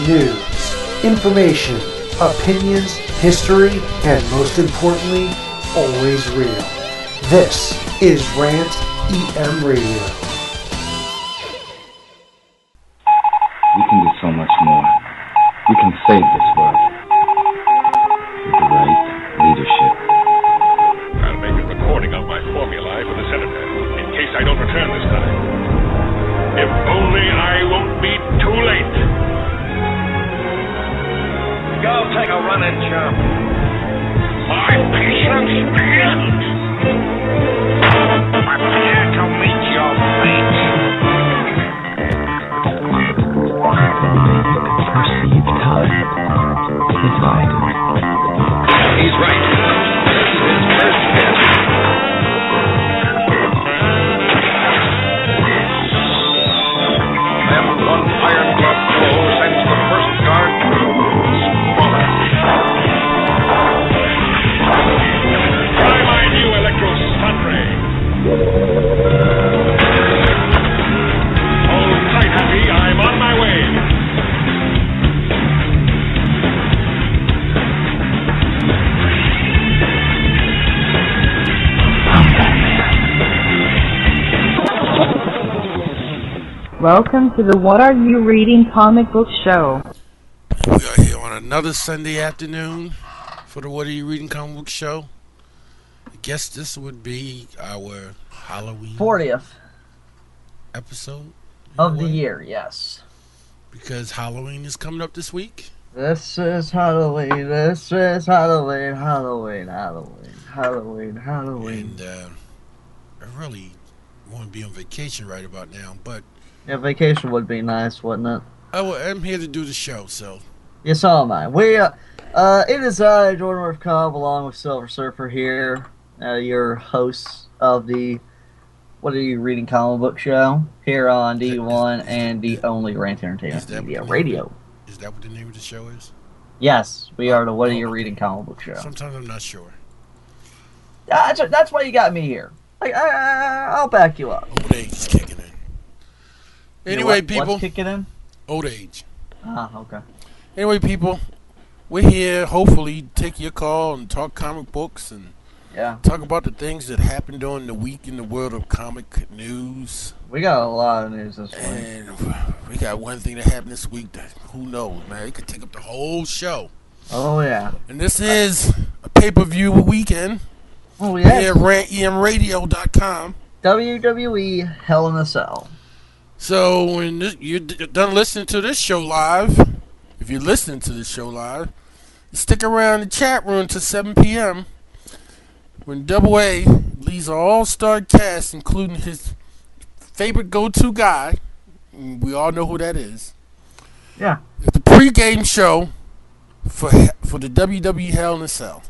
news, information, opinions, history, and most importantly, always real. This is Rant EM Radio. We can do so much more. We can save this world with the right leadership. I'll make a recording of my formulae for the senator, in case I don't return this time. If only I won't be too late. Go take a run and jump. My patience begins. Prepare to meet your fate. Perceive time divided. He's right. This is his first hit. Then one iron glove blow sends the first guard sprawling. Try my new electro stun ray. Hold tight, Happy. I'm on my way. Welcome to the What Are You Reading comic book show. We are here on another Sunday afternoon for the What Are You Reading comic book show. I guess this would be our Halloween 40th episode of the year, yes. Because Halloween is coming up this week. This is Halloween, this is Halloween, Halloween, Halloween, Halloween, Halloween. And I really want to be on vacation right about now, but Yeah, vacation would be nice, wouldn't it? I'm here to do the show, so. Yes, so am I. It is I, Jordan Worth Cobb, along with Silver Surfer here, your hosts of the What Are You Reading comic book show here on D1 and the only Rant Entertainment Media Radio. Is that what the name of the show is? Yes, we are the What Are You Reading comic book show. Sometimes I'm not sure. That's why you got me here. I'll back you up. Old age is kicking in. Anyway, people. What's kicking in? Old age. Ah, okay. Anyway, people, we're here hopefully take your call and talk comic books and talk about the things that happened during the week in the world of comic news. We got a lot of news this week. And we got one thing that happened this week that who knows, man. It could take up the whole show. Oh, yeah. And this is a pay-per-view weekend. Oh, yes. Here at rantemradio.com. WWE Hell in a Cell. So when you're done listening to this show live, if you're listening to this show live, stick around the chat room till 7 p.m. when Double A leads an all-star cast, including his favorite go-to guy. We all know who that is. Yeah. It's the pregame show for the WWE Hell in a Cell.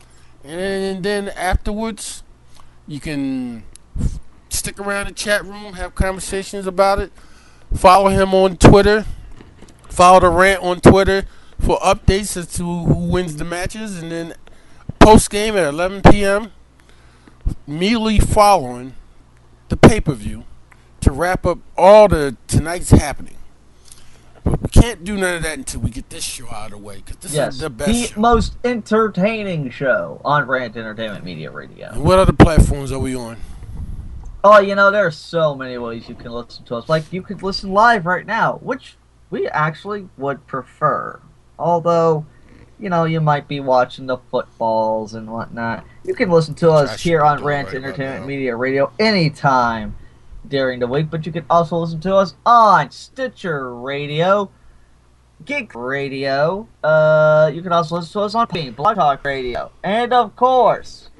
And then afterwards, you can stick around the chat room, have conversations about it. Follow him on Twitter. Follow the Rant on Twitter for updates as to who wins the matches. And then post-game at 11 p.m., immediately following the pay-per-view to wrap up all the tonight's happening. But we can't do none of that until we get this show out of the way, because this is the best show. Most entertaining show on Rant Entertainment Media Radio. And what other platforms are we on? Oh, there are so many ways you can listen to us. Like, you could listen live right now, which we actually would prefer. Although, you might be watching the footballs and whatnot. You can listen to us here on Rant Entertainment Media Radio anytime during the week, but you can also listen to us on Stitcher Radio, Geek Radio. You can also listen to us on Blog Talk Radio, and of course,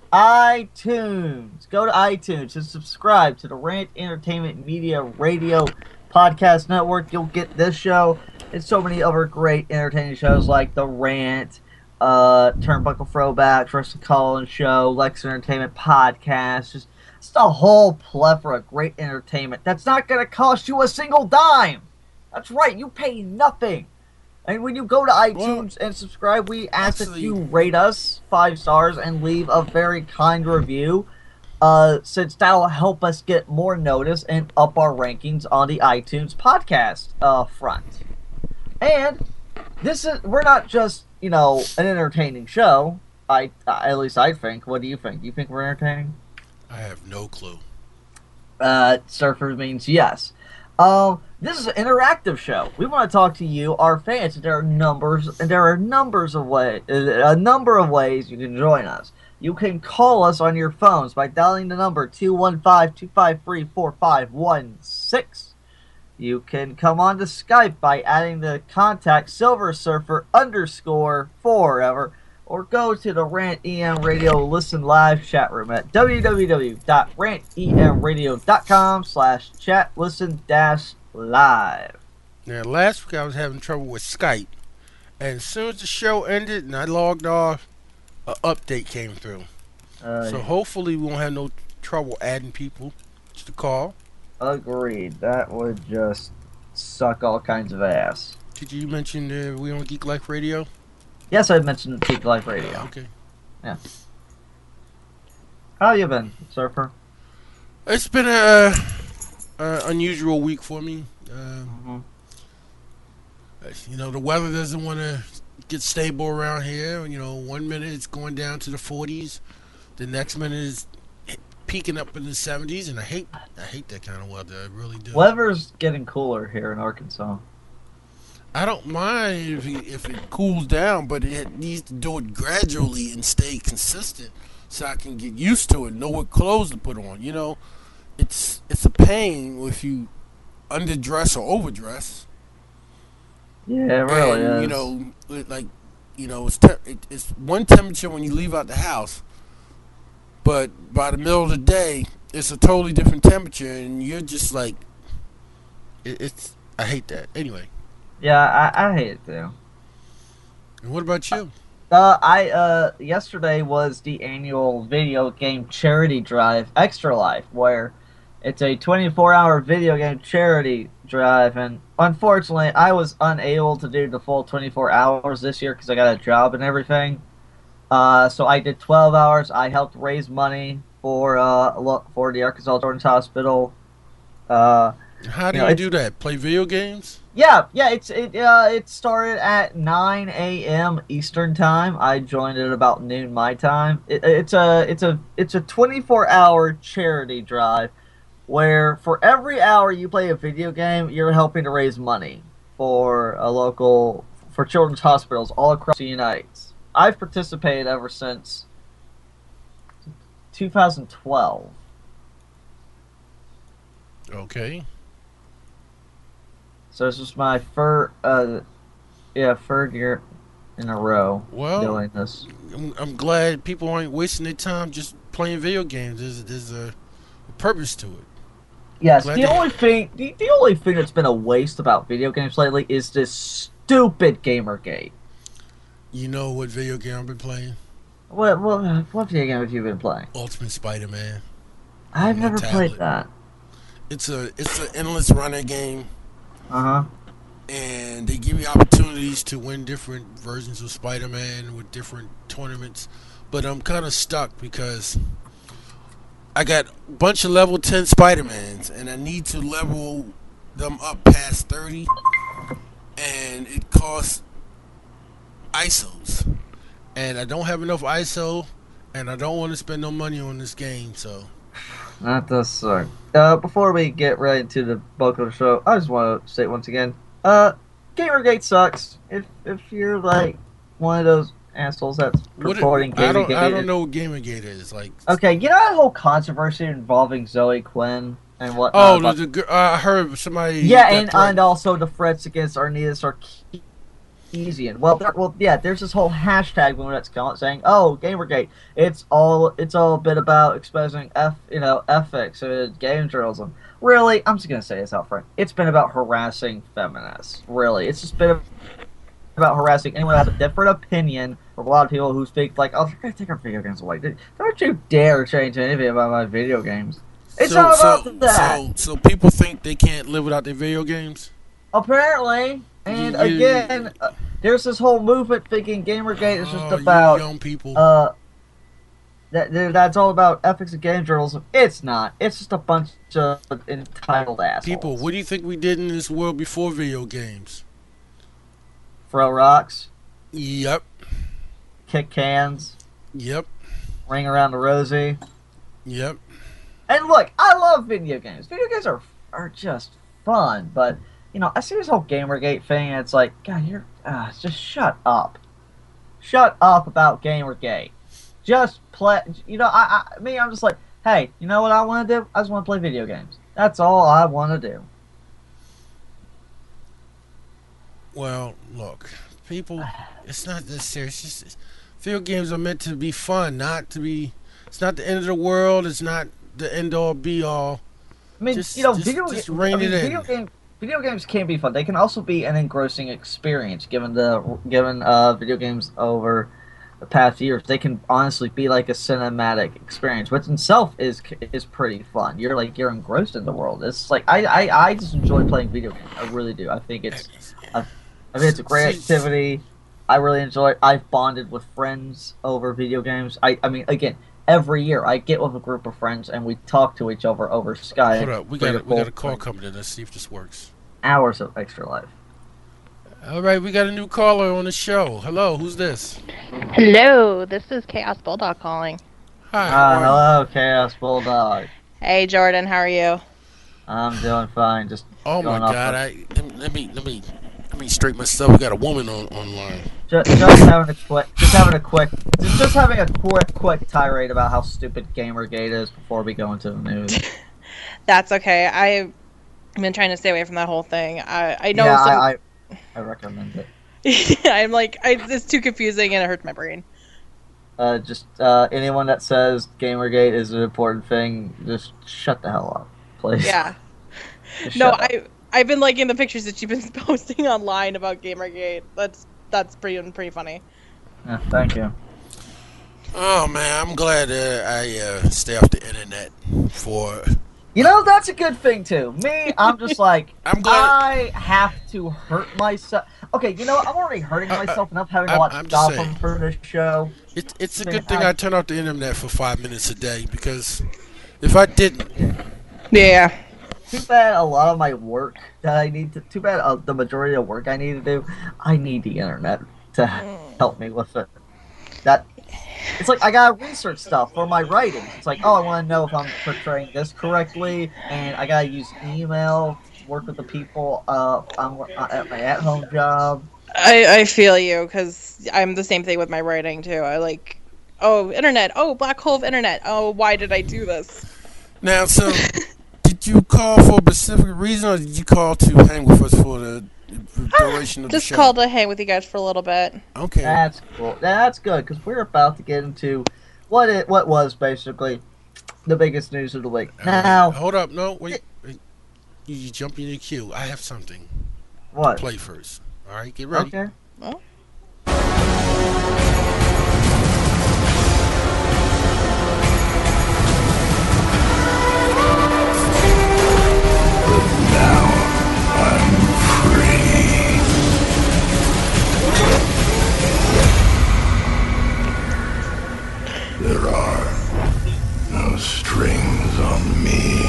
iTunes. Go to iTunes and subscribe to the Rant Entertainment Media Radio Podcast Network. You'll get this show and so many other great entertaining shows like The Rant, Turnbuckle Throwbacks, Wrestling Call-In Show, Lex Entertainment Podcast. Just a whole plethora of great entertainment that's not going to cost you a single dime. That's right, you pay nothing. And when you go to iTunes and subscribe, we ask that you rate us 5 stars and leave a very kind review, since that'll help us get more notice and up our rankings on the iTunes podcast front. And we're not just, an entertaining show. At least I think. What do you think? You think we're entertaining? I have no clue. Surfer means yes. This is an interactive show. We want to talk to you, our fans, and there are a number of ways you can join us. You can call us on your phones by dialing the number 215-253-4516. You can come on to Skype by adding the contact Silver Surfer _ forever, or go to the Rant EM Radio Listen Live chat room at www.rantemradio.com/chat-listen-live. Now, last week I was having trouble with Skype, and as soon as the show ended and I logged off, an update came through. So hopefully we won't have no trouble adding people to the call. Agreed. That would just suck all kinds of ass. Did you mention we on Geek Life Radio? Yes, I mentioned Geek Life Radio. Okay. Yeah. How you been, Surfer? It's been a unusual week for me. The weather doesn't want to get stable around here. 1 minute it's going down to the 40s, the next minute is peaking up in the 70s, and I hate that kind of weather. I really do. Weather's getting cooler here in Arkansas. I don't mind if it cools down, but it needs to do it gradually and stay consistent so I can get used to it, know what clothes to put on. It's a pain if you underdress or overdress. Yeah, it really is. It's one temperature when you leave out the house, but by the middle of the day, it's a totally different temperature, and you're just like, I hate that. Anyway. Yeah, I hate it too. And what about you? Yesterday was the annual video game charity drive, Extra Life, where it's a 24-hour video game charity drive, and unfortunately, I was unable to do the full 24 hours this year because I got a job and everything. So I did 12 hours. I helped raise money for the Arkansas Children's Hospital. How do you do that? Play video games? Yeah. It started at 9 a.m. Eastern time. I joined at about noon my time. It's a 24-hour charity drive where for every hour you play a video game, you're helping to raise money for children's hospitals all across the United States. I've participated ever since 2012. Okay. So this is my third year in a row doing this. I'm glad people aren't wasting their time just playing video games. There's a purpose to it. Yes, the only thing that's been a waste about video games lately is this stupid Gamergate. You know what video game I've been playing? What video game have you been playing? Ultimate Spider-Man. I've never played that. It's an endless runner game. Uh-huh. And they give you opportunities to win different versions of Spider-Man with different tournaments. But I'm kind of stuck because I got a bunch of level 10 Spider-Mans, and I need to level them up past 30. And it costs ISOs. And I don't have enough ISO, and I don't want to spend no money on this game, so... That does suck. Before we get right into the bulk of the show, I just want to say it once again. Gamergate sucks. If you're like one of those assholes that's purporting Gamergate. I don't know what Gamergate is. Like, okay, you know that whole controversy involving Zoe Quinn and whatnot? Oh, I heard somebody. Yeah, and also the threats against Arnita Sarkeesian. Well, yeah. There's this whole hashtag when that's saying, "Oh, Gamergate." It's all a bit about exposing ethics and game journalism. Really, I'm just gonna say this out front. It's been about harassing feminists. Really, it's just been about harassing anyone who has a different opinion. Or a lot of people who think like, "Oh, they're gonna take our video games away." Don't you dare change anything about my video games. It's not about that. So people think they can't live without their video games? Apparently. And again, there's this whole movement thinking Gamergate is just about young people. That's all about ethics and game journalism. It's not. It's just a bunch of entitled assholes. People, what do you think we did in this world before video games? throw rocks, Yep. kick cans, Yep. ring around the rosy. Yep. And look, I love video games. Video games are just fun, but you know, I see this whole Gamergate thing, and it's like, God, just shut up. Shut up about Gamergate. Just play. You know, I'm just like, hey, you know what I want to do? I just want to play video games. That's all I want to do. Well, look, people, it's not this serious. It's just, video games are meant to be fun, not to be. It's not the end of the world. It's not the end all be all. I mean, just rein it in. Video games can be fun. They can also be an engrossing experience. Given video games over the past years, they can honestly be like a cinematic experience, which in itself is pretty fun. You're engrossed in the world. It's like I just enjoy playing video games. I really do. I think it's a great activity. I really enjoy it. I've bonded with friends over video games. I mean, again, every year I get with a group of friends and we talk to each other over Skype. Hold up, we got a call coming in. Let's see if this works. Hours of extra life. All right, we got a new caller on the show. Hello, who's this? Hello, this is Chaos Bulldog calling. Hi. Hello, Chaos Bulldog. Hey, Jordan, how are you? I'm doing fine. Just Oh my going off God! of- Let me straighten myself. We got a woman online. Just having a quick tirade about how stupid Gamergate is before we go into the news. That's okay. I've been trying to stay away from that whole thing. I know. Yeah, I recommend it. I'm like, it's too confusing and it hurts my brain. Anyone that says Gamergate is an important thing, just shut the hell up, please. Yeah. Just No, shut up. I've been liking the pictures that you've been posting online about Gamergate. That's pretty funny. Yeah, thank you. Oh man, I'm glad I stay off the internet for. You know, that's a good thing too. Me, I'm just like, I'm glad. I have to hurt myself. Okay, you know what? I'm already hurting myself enough having to watch I'm just Gotham saying. for this show. It's a good thing I turn off the internet for 5 minutes a day, because if I didn't, Yeah. Too bad a lot of my work that I need to. Too bad the majority of work I need to do. I need the internet to help me with it. It's like I gotta research stuff for my writing. It's like, oh, I want to know if I'm portraying this correctly, and I gotta use email to work with the people I'm at my at-home job. I feel you, because I'm the same thing with my writing too. I like, oh, internet, oh, black hole of internet, oh, why did I do this? now, so did you call for a specific reason, or did you call to hang with us for the duration of the Just show? called to hang with you guys for a little bit. Okay. That's cool. That's good, because we're about to get into what was basically the biggest news of the week. Now, Hold up, no, wait. You jump in the queue. I have something to what? play first. All right, get ready. Okay. Oh. There are no strings on me.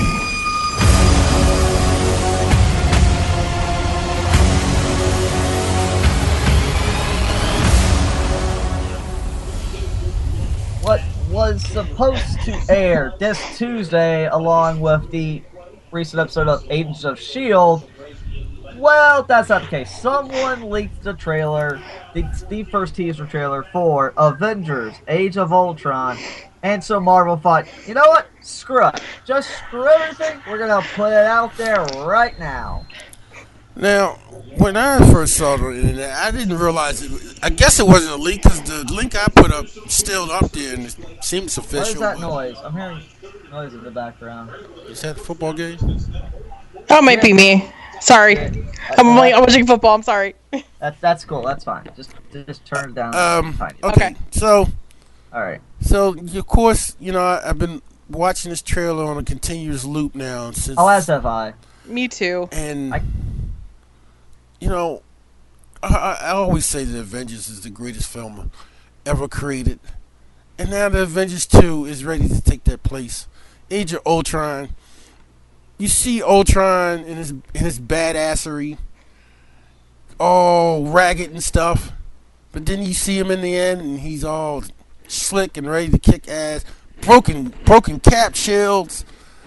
What was supposed to air this Tuesday, along with the recent episode of Agents of S.H.I.E.L.D., well, that's not the case. Someone leaked the trailer, the first teaser trailer for Avengers: Age of Ultron, and so Marvel thought, you know what? Screw it. Just screw everything. We're gonna put it out there right now. Now, when I first saw it on the internet, I didn't realize it. I guess it wasn't a leak, because the link I put up still up there and it seems official. What is that noise? I'm hearing noise in the background. Is that a football game? That might be me. Sorry. I'm watching football, I'm sorry. That's cool. That's fine. Just turn it down. Tiny. Okay. So, All right. So, of course, you know, I've been watching this trailer on a continuous loop now since. Oh, as have I. Me too. And, you know, I always say that Avengers is the greatest film ever created. And now the Avengers 2 is ready to take that place. Age of Ultron. You see Ultron in his badassery all ragged and stuff, but then you see him in the end, and he's all slick and ready to kick ass. Broken cap shields.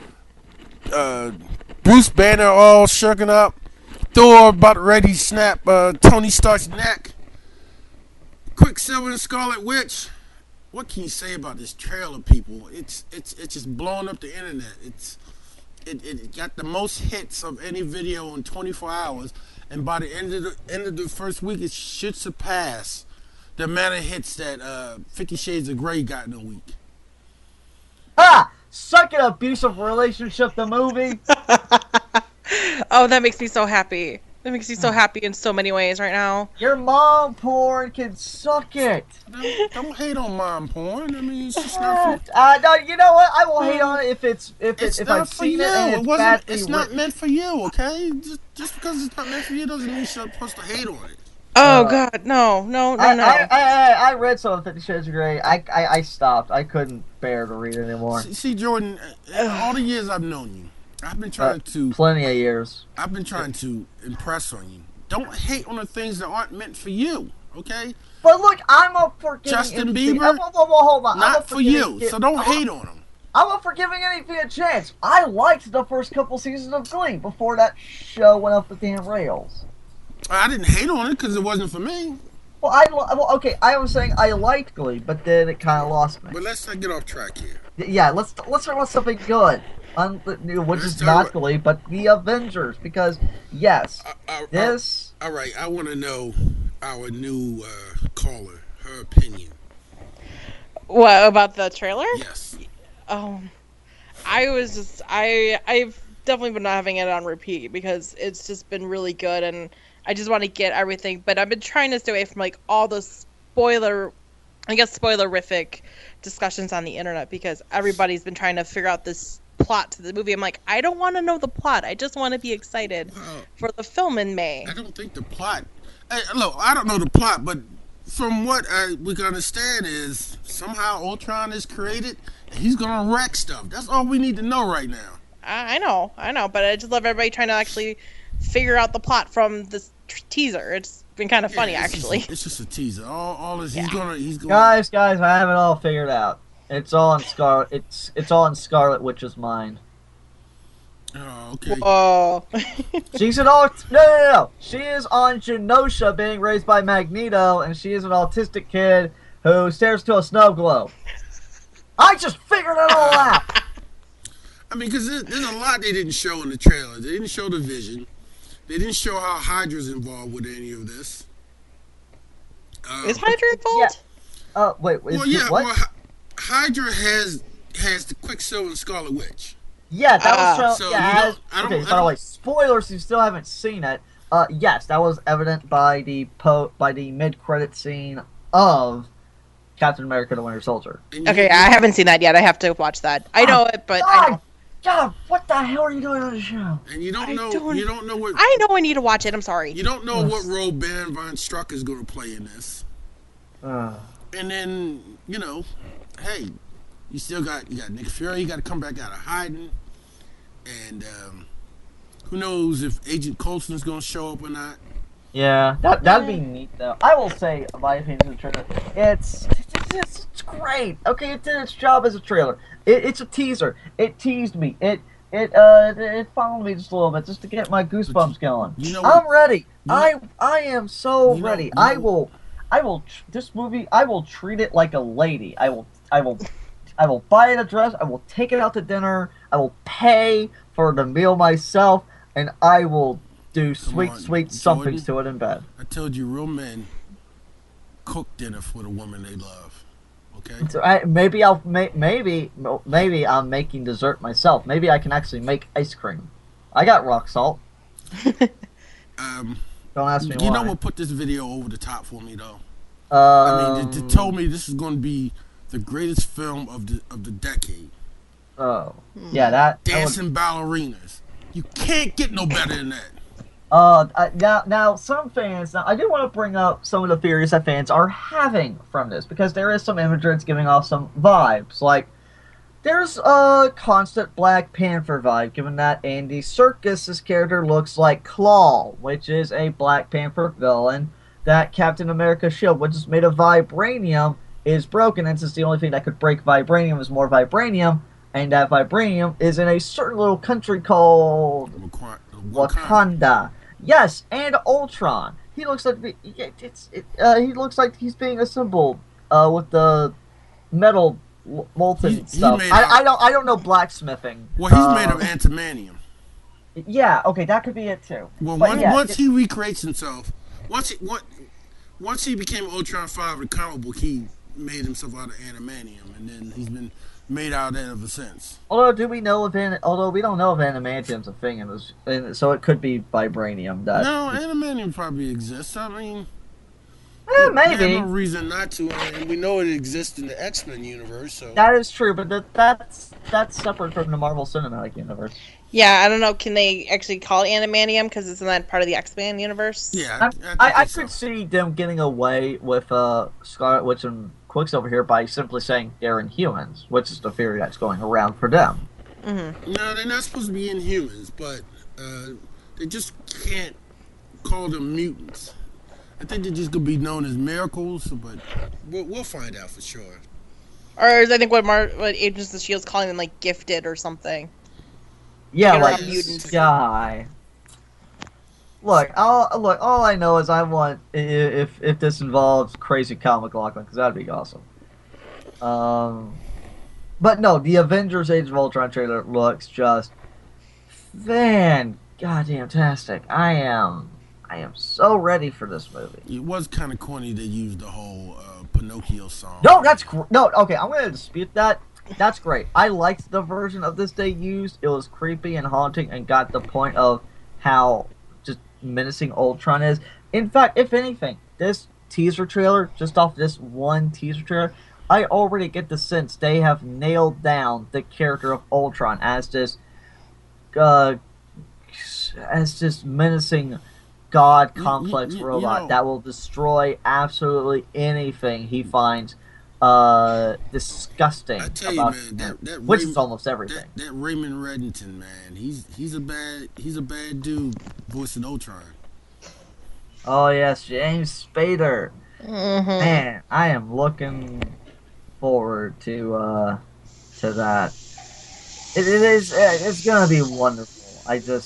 Bruce Banner all shirking up. Thor about ready to snap Tony Stark's neck. Quicksilver and Scarlet Witch. What can you say about this trailer, people? It's just blowing up the internet. It got the most hits of any video in 24 hours, and by the end of the first week, it should surpass the amount of hits that 50 Shades of Grey got in a week. Suck it, abusive relationship, the movie. Oh, that makes me so happy. That makes me so happy in so many ways right now. Your mom porn can suck it. Don't hate on mom porn. I mean, it's just not for no, you know what? I will hate on it if I've for seen you. it and it's badly It's not meant for you, okay? Just because it's not meant for you doesn't mean you're supposed to hate on it. Oh God, no. I read some of 50 Shades of Grey. I stopped. I couldn't bear to read it anymore. See, Jordan, all the years I've known you, I've been trying to plenty of years. I've been trying to impress on you. Don't hate on the things that aren't meant for you, okay? But look, I'm a forgiving Justin entity. Bieber, hold on. not for you, so don't hate on him. I'm a forgiving anything a chance. I liked the first couple seasons of Glee before that show went off the damn rails. I didn't hate on it because it wasn't for me. Well, okay, I was saying I liked Glee, but then it kind of lost me. But let's not get off track here. Yeah, let's talk about something good. Which is not Glee, but the Avengers, because yes, this. All right, I want to know our new caller, her opinion. What about the trailer? Yes. I've definitely been not having it on repeat because it's just been really good, and I just want to get everything. But I've been trying to stay away from like all the spoilerific discussions on the internet because everybody's been trying to figure out this plot to the movie. I'm like, I don't want to know the plot. I just want to be excited for the film in May. I don't think the plot. Hey, look, I don't know the plot, but from what we can understand is somehow Ultron is created and he's gonna wreck stuff. That's all we need to know right now. I know, but I just love everybody trying to actually figure out the plot from this teaser. It's been kind of funny, actually. It's just a teaser. All is he's gonna. Guys, I have it all figured out. It's all in Scarlet. It's all in Scarlet Witch's mind. Oh, okay. Whoa. She's an no. She is on Genosha, being raised by Magneto, and she is an autistic kid who stares to a snow globe. I just figured it all out. I mean, because there's a lot they didn't show in the trailer. They didn't show the Vision. They didn't show how Hydra's involved with any of this. Is Hydra involved? Yeah. Wait. Well, yeah. What? Well, Hydra has the Quicksilver and Scarlet Witch. Yeah, that was shown. So yeah, by the way, spoilers if you still haven't seen it. Yes, that was evident by the mid-credit scene of Captain America: The Winter Soldier. Okay, I haven't seen that yet. I have to watch that. I know it, but God, what the hell are you doing on the show? And you don't know what. I know I need to watch it. I'm sorry. You don't know what role Baron von Struck is going to play in this. And then hey, you got Nick Fury. You got to come back out of hiding, and who knows if Agent Coulson is going to show up or not. Yeah, that'd be neat though. I will say, my opinion of the trailer, it's great. Okay, it did its job as a trailer. It's a teaser. It teased me. It followed me just a little bit just to get my goosebumps going. I'm ready. I am so ready. I will. This movie. I will treat it like a lady. I will buy it a dress. I will take it out to dinner. I will pay for the meal myself, and I will do sweet somethings to it in bed. I told you, real men cook dinner for the woman they love. Okay. So maybe I'm making dessert myself. Maybe I can actually make ice cream. I got rock salt. Don't ask me why. You know what put this video over the top for me though? I mean, they told me this is going to be the greatest film of the decade. Oh, yeah, that dancing ballerinas. You can't get no better than that. Now some fans. Now I do want to bring up some of the theories that fans are having from this because there is some imagery that's giving off some vibes. Like There's a constant Black Panther vibe, given that Andy Serkis's character looks like Claw, which is a Black Panther villain. That Captain America's shield, which is made of vibranium, is broken, and since the only thing that could break vibranium is more vibranium, and that vibranium is in a certain little country called Wakanda. Yes, and Ultron. He looks like he looks like he's being assembled with the metal molten stuff. I don't know blacksmithing. Well, he's made of antimanium. Yeah, okay, that could be it too. Well, But once he recreates himself, once he became Ultron 5 in the comic book, he made himself out of antimanium, and then he's been made out of that ever since. Although we don't know if adamantium's a thing in this, so it could be vibranium. No, antimanium probably exists. I mean, maybe. There's no reason not to, and we know it exists in the X-Men universe. So that is true, but that's separate from the Marvel Cinematic Universe. Yeah, I don't know. Can they actually call it antimanium because isn't that part of the X-Men universe? Yeah, I could see them getting away with Scarlet Witch and Quicksilver here by simply saying they're Inhumans, which is the theory that's going around for them. Mm-hmm. No, they're not supposed to be Inhumans, but they just can't call them mutants. I think they're just gonna be known as miracles, but we'll find out for sure. Or is I think what Agents of S.H.I.E.L.D.'s calling them like gifted or something. Yeah, Like like mutants. Sky. Look, all I know is I want if this involves Crazy Kyle MacLachlan, because that'd be awesome. But no, the Avengers: Age of Ultron trailer looks just goddamn-tastic. I am so ready for this movie. It was kind of corny they used the whole Pinocchio song. No, okay, I'm going to dispute that. That's great. I liked the version of this they used. It was creepy and haunting and got the point of how just menacing Ultron is. In fact, if anything, this teaser trailer, just off this one teaser trailer, I already get the sense they have nailed down the character of Ultron as this menacing god complex robot that will destroy absolutely anything he finds disgusting about him, which is almost everything. That Raymond Reddington, man, he's a bad dude voicing Ultron. Oh yes, James Spader. Mm-hmm. Man, I am looking forward to that. It's gonna be wonderful.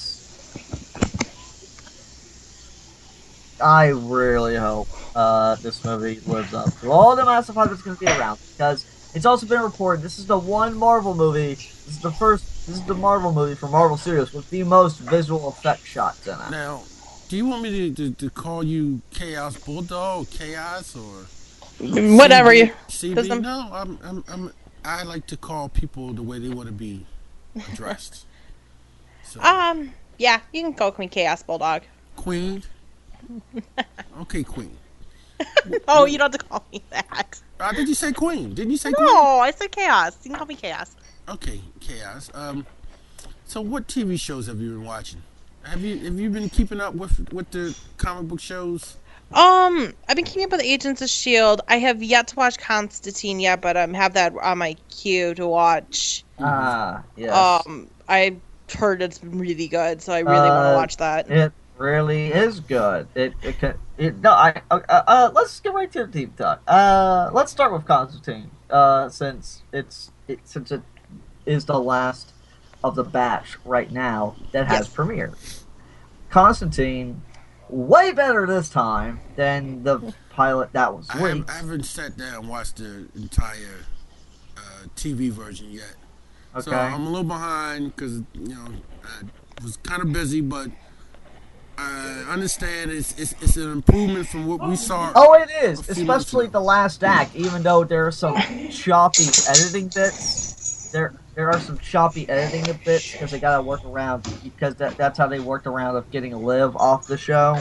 I really hope this movie lives up to all the massive hype that's going to be around, because it's also been reported this is the one Marvel movie. This is the Marvel movie from Marvel Studios with the most visual effect shots in it. Now, do you want me to call you Chaos Bulldog, Chaos, or whatever you? CB? No, I like to call people the way they want to be addressed. So. Yeah, you can call me Chaos Bulldog. Queen. Okay, Queen. Oh, you don't have to call me that. Did you say Queen? Didn't you say Queen? No, I said Chaos. You can call me Chaos. Okay, Chaos. So what TV shows have you been watching? Have you been keeping up with the comic book shows? I've been keeping up with Agents of S.H.I.E.L.D. I have yet to watch Constantine yet, but have that on my queue to watch. Yes. I heard it's really good, so I really want to watch that. It really is good. Let's get right to the deep talk. Let's start with Constantine, since it is the last of the batch right now that has premiered. Constantine, way better this time than the pilot that was leaked. I haven't sat down and watched the entire TV version yet. Okay. So I'm a little behind because I was kind of busy, but I understand it's an improvement from what we saw. Oh, it is, especially the last act. Even though there are some choppy editing bits, there are some choppy editing bits because they gotta work around, because that's how they worked around of getting Liv off the show.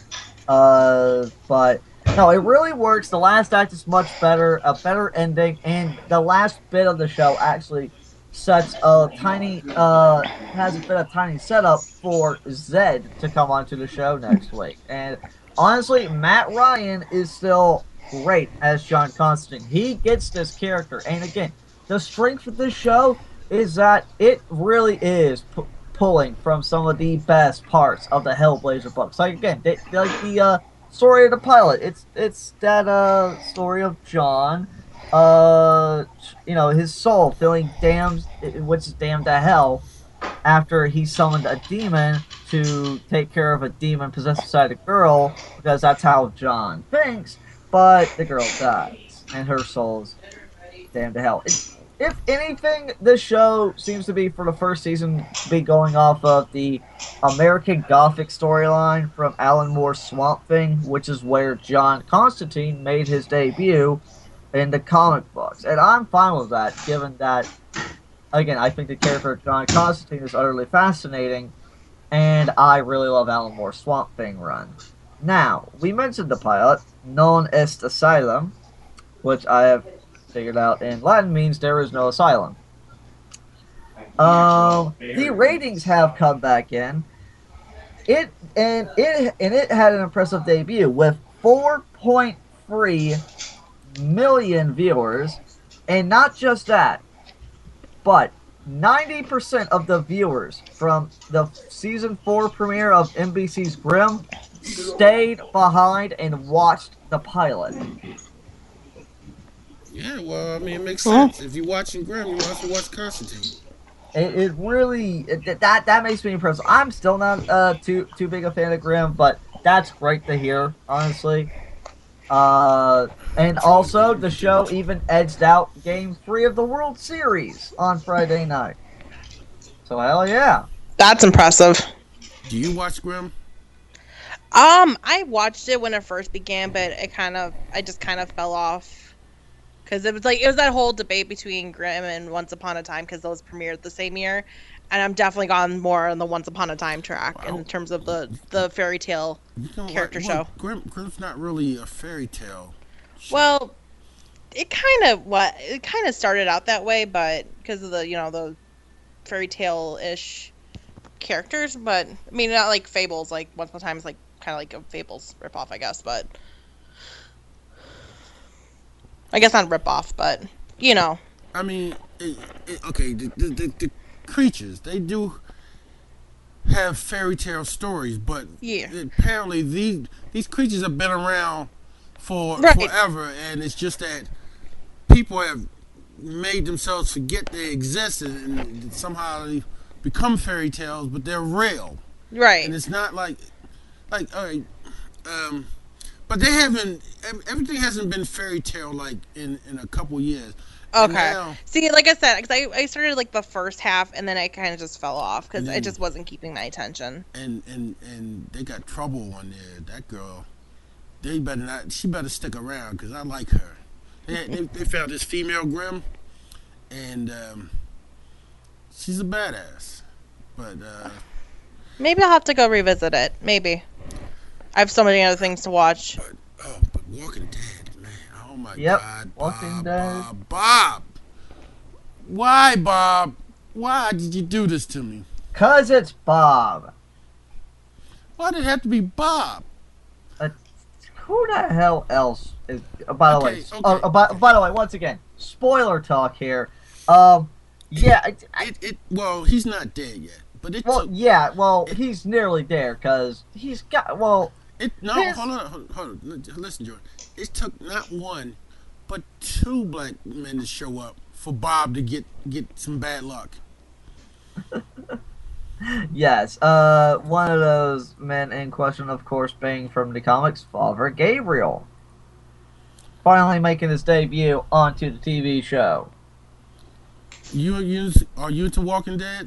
But no, it really works. The last act is much better, a better ending, and the last bit of the show actually sets a tiny has been a tiny setup for Zed to come onto the show next week. And honestly, Matt Ryan is still great as John Constantine. He gets this character, and again, the strength of this show is that it really is pulling from some of the best parts of the Hellblazer books. Like again, like the story of the pilot. It's that story of John, his soul feeling damned, which is damned to hell, after he summoned a demon to take care of a demon possessed inside a girl, because that's how John thinks. But the girl dies, and her soul's damned to hell. If anything, this show seems to be, for the first season, be going off of the American Gothic storyline from Alan Moore's Swamp Thing, which is where John Constantine made his debut in the comic books. And I'm fine with that, given that, again, I think the character of John Constantine is utterly fascinating, and I really love Alan Moore's Swamp Thing run. Now, we mentioned the pilot, Non Est Asylum, which I have figured out in Latin means there is no asylum. The ratings have come back in. It had an impressive debut with 4.3 million viewers, and not just that, but 90% of the viewers from the season 4 premiere of NBC's Grimm stayed behind and watched the pilot. Yeah, well, I mean, it makes sense. If you're watching Grimm, you also watch Constantine. It really that makes me impressed. I'm still not too big a fan of Grimm, but that's great to hear, honestly. And also, the show even edged out Game 3 of the World Series on Friday night. So hell yeah, That's impressive. Do you watch Grimm? I watched it when it first began, but I just kind of fell off. Because it was that whole debate between Grimm and Once Upon a Time, because those premiered the same year, and I'm definitely gone more on the Once Upon a Time track in terms of the fairy tale character show. Grimm's not really a fairy tale show. Well, it kind of started out that way, but because of the fairy tale ish characters, but I mean not like Fables. Like Once Upon a Time is like kind of like a Fables ripoff, I guess, but. I guess not rip off, but I mean, okay, the creatures, they do have fairy tale stories, but apparently these creatures have been around for forever, and it's just that people have made themselves forget they exist, and somehow they become fairy tales, but they're real, right? And it's not like all right, but they haven't. Everything hasn't been fairy tale like in a couple years. Okay. Now, see, like I said, because I started like the first half, and then I kind of just fell off because I just wasn't keeping my attention. And they got trouble on there. That girl, they better not. She better stick around because I like her. They found this female Grimm, and she's a badass. But maybe I'll have to go revisit it. Maybe. I have so many other things to watch. But Walking Dead, man. Oh my Yep. God. Walking Dead. Bob. Why, Bob? Why did you do this to me? 'Cause it's Bob. Why did it have to be Bob? Who the hell else is? By the way, by the way, once again, spoiler talk here. Yeah. Well, he's not dead yet, but it. He's nearly there because he's got. Hold on. Listen, Jordan. It took not one, but two black men to show up for Bob to get some bad luck. Yes. One of those men in question, of course, being from the comics, Father Gabriel. Finally making his debut onto the TV show. Are you into Walking Dead?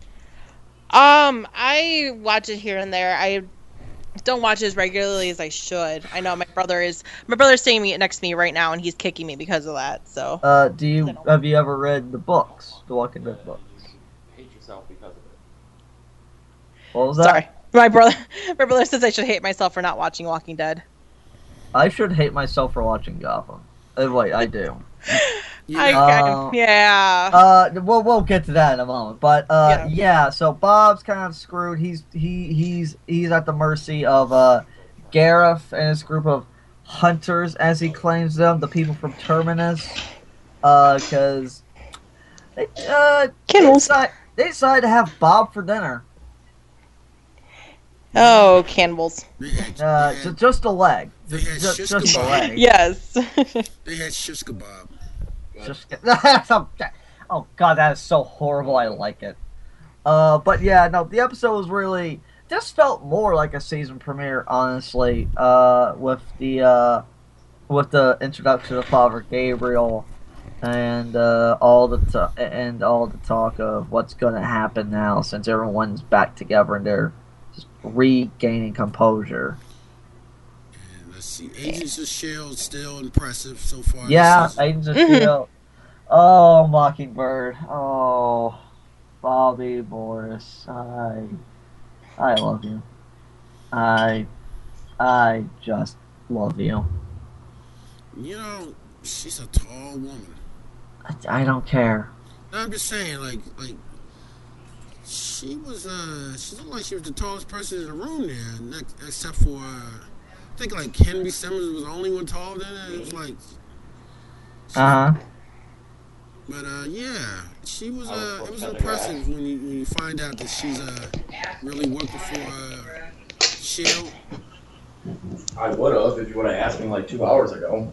I watch it here and there. I don't watch it as regularly as I should. I know my brother's sitting next to me right now, and he's kicking me because of that. So. Have you ever read the books, the Walking Dead books? Hate yourself because of it. What was that? Sorry, my brother says I should hate myself for not watching Walking Dead. I should hate myself for watching Gotham. Wait, I do. Yeah. We'll get to that in a moment. But so Bob's kind of screwed. He's at the mercy of Gareth and his group of hunters, as he claims them, the people from Terminus. Because Kennels. They decided to have Bob for dinner. Oh, cannibals. Just a leg. They had Just shish a kebab. leg. Yes. They had shish kebab. Oh god, that is so horrible. I like it. But yeah, no, the episode was really just felt more like a season premiere, honestly. With the introduction of Father Gabriel and all the talk of what's going to happen now since everyone's back together and they're just regaining composure. And let's see, Agents of S.H.I.E.L.D. still impressive so far. Yeah, this season. Agents of S.H.I.E.L.D. Oh, Mockingbird. Oh, Bobby Morris. I love you. I just love you. You know, she's a tall woman. I don't care. No, I'm just saying, like she was, she looked like she was the tallest person in the room there, except for, I think like Henry Simmons was the only one taller than her. It was like, but yeah, she was. It was impressive when you find out that she's really working for S.H.I.E.L.D. I would have if you would have asked me like 2 hours ago.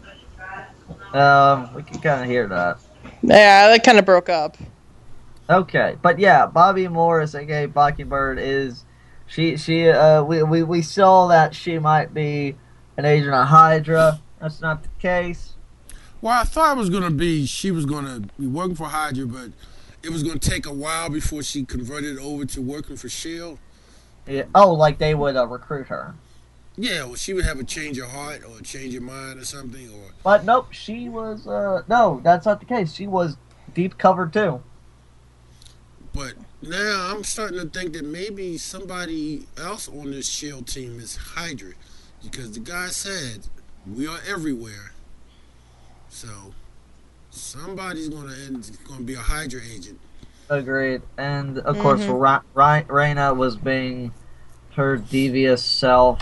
We can kind of hear that. Yeah, that kind of broke up. Okay, but yeah, Bobby Morris, aka Mockingbird, is we saw that she might be an agent of Hydra. That's not the case. Well, I thought it was gonna be she was gonna be working for Hydra, but it was gonna take a while before she converted over to working for S.H.I.E.L.D. Yeah. Oh, like they would recruit her. Yeah, well, she would have a change of heart or a change of mind or something, or. But nope, she was. No, that's not the case. She was deep covered too. But now I'm starting to think that maybe somebody else on this S.H.I.E.L.D. team is Hydra, because the guy said we are everywhere. So somebody's gonna be a Hydra agent. Agreed, and of course, Raina was being her devious self,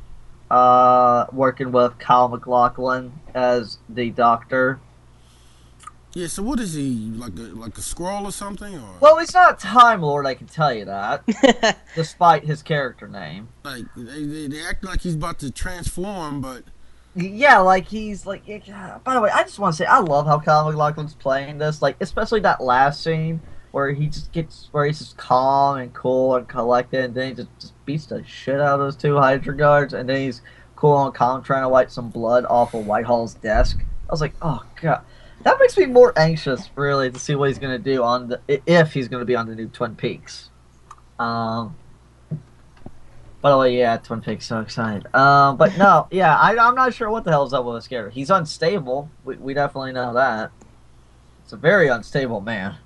working with Kyle MacLachlan as the Doctor. Yeah, so what is he, like a Skrull or something? Or Well, he's not a Time Lord, I can tell you that, despite his character name. like they act like he's about to transform, but Yeah, like he's like. By the way, I just want to say I love how Kyle MacLachlan's playing this. Like, especially that last scene where he's just calm and cool and collected, and then he just beats the shit out of those two Hydra guards, and then he's cool and calm trying to wipe some blood off of Whitehall's desk. I was like, oh god, that makes me more anxious, really, to see what he's gonna do if he's gonna be on the new Twin Peaks. By the way, yeah, Twin Peaks, so excited. But no, yeah, I'm not sure what the hell's up with this character. He's unstable. We definitely know that. It's a very unstable man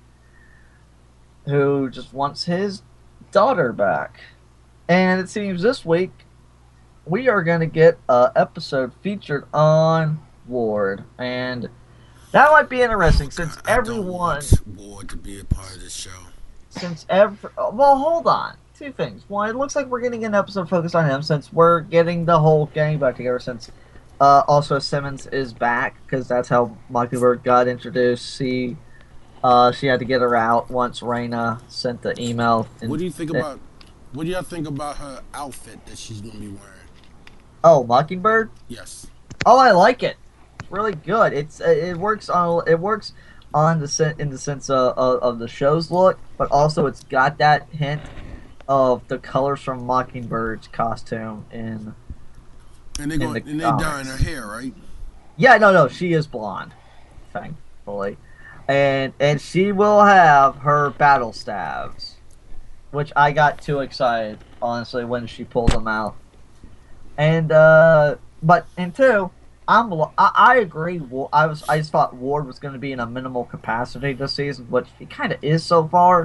who just wants his daughter back. And it seems this week we are going to get an episode featured on Ward. And that might be interesting since everyone... I don't want Ward to be a part of this show. Well, hold on. Two things. One, it looks like we're getting an episode focused on him since we're getting the whole gang back together since also Simmons is back because that's how Mockingbird got introduced. She had to get her out once Raina sent the email. What do you think about? What do y'all think about her outfit that she's gonna be wearing? Oh, Mockingbird? Yes. Oh, I like it. It's really good. It works in the sense of the show's look, but also it's got that hint of the colors from Mockingbird's costume in. And they dyeing her hair, right? Yeah, no, she is blonde, thankfully, and she will have her battle staves, which I got too excited honestly when she pulled them out. And but in two, I agree. I just thought Ward was going to be in a minimal capacity this season, which he kind of is so far.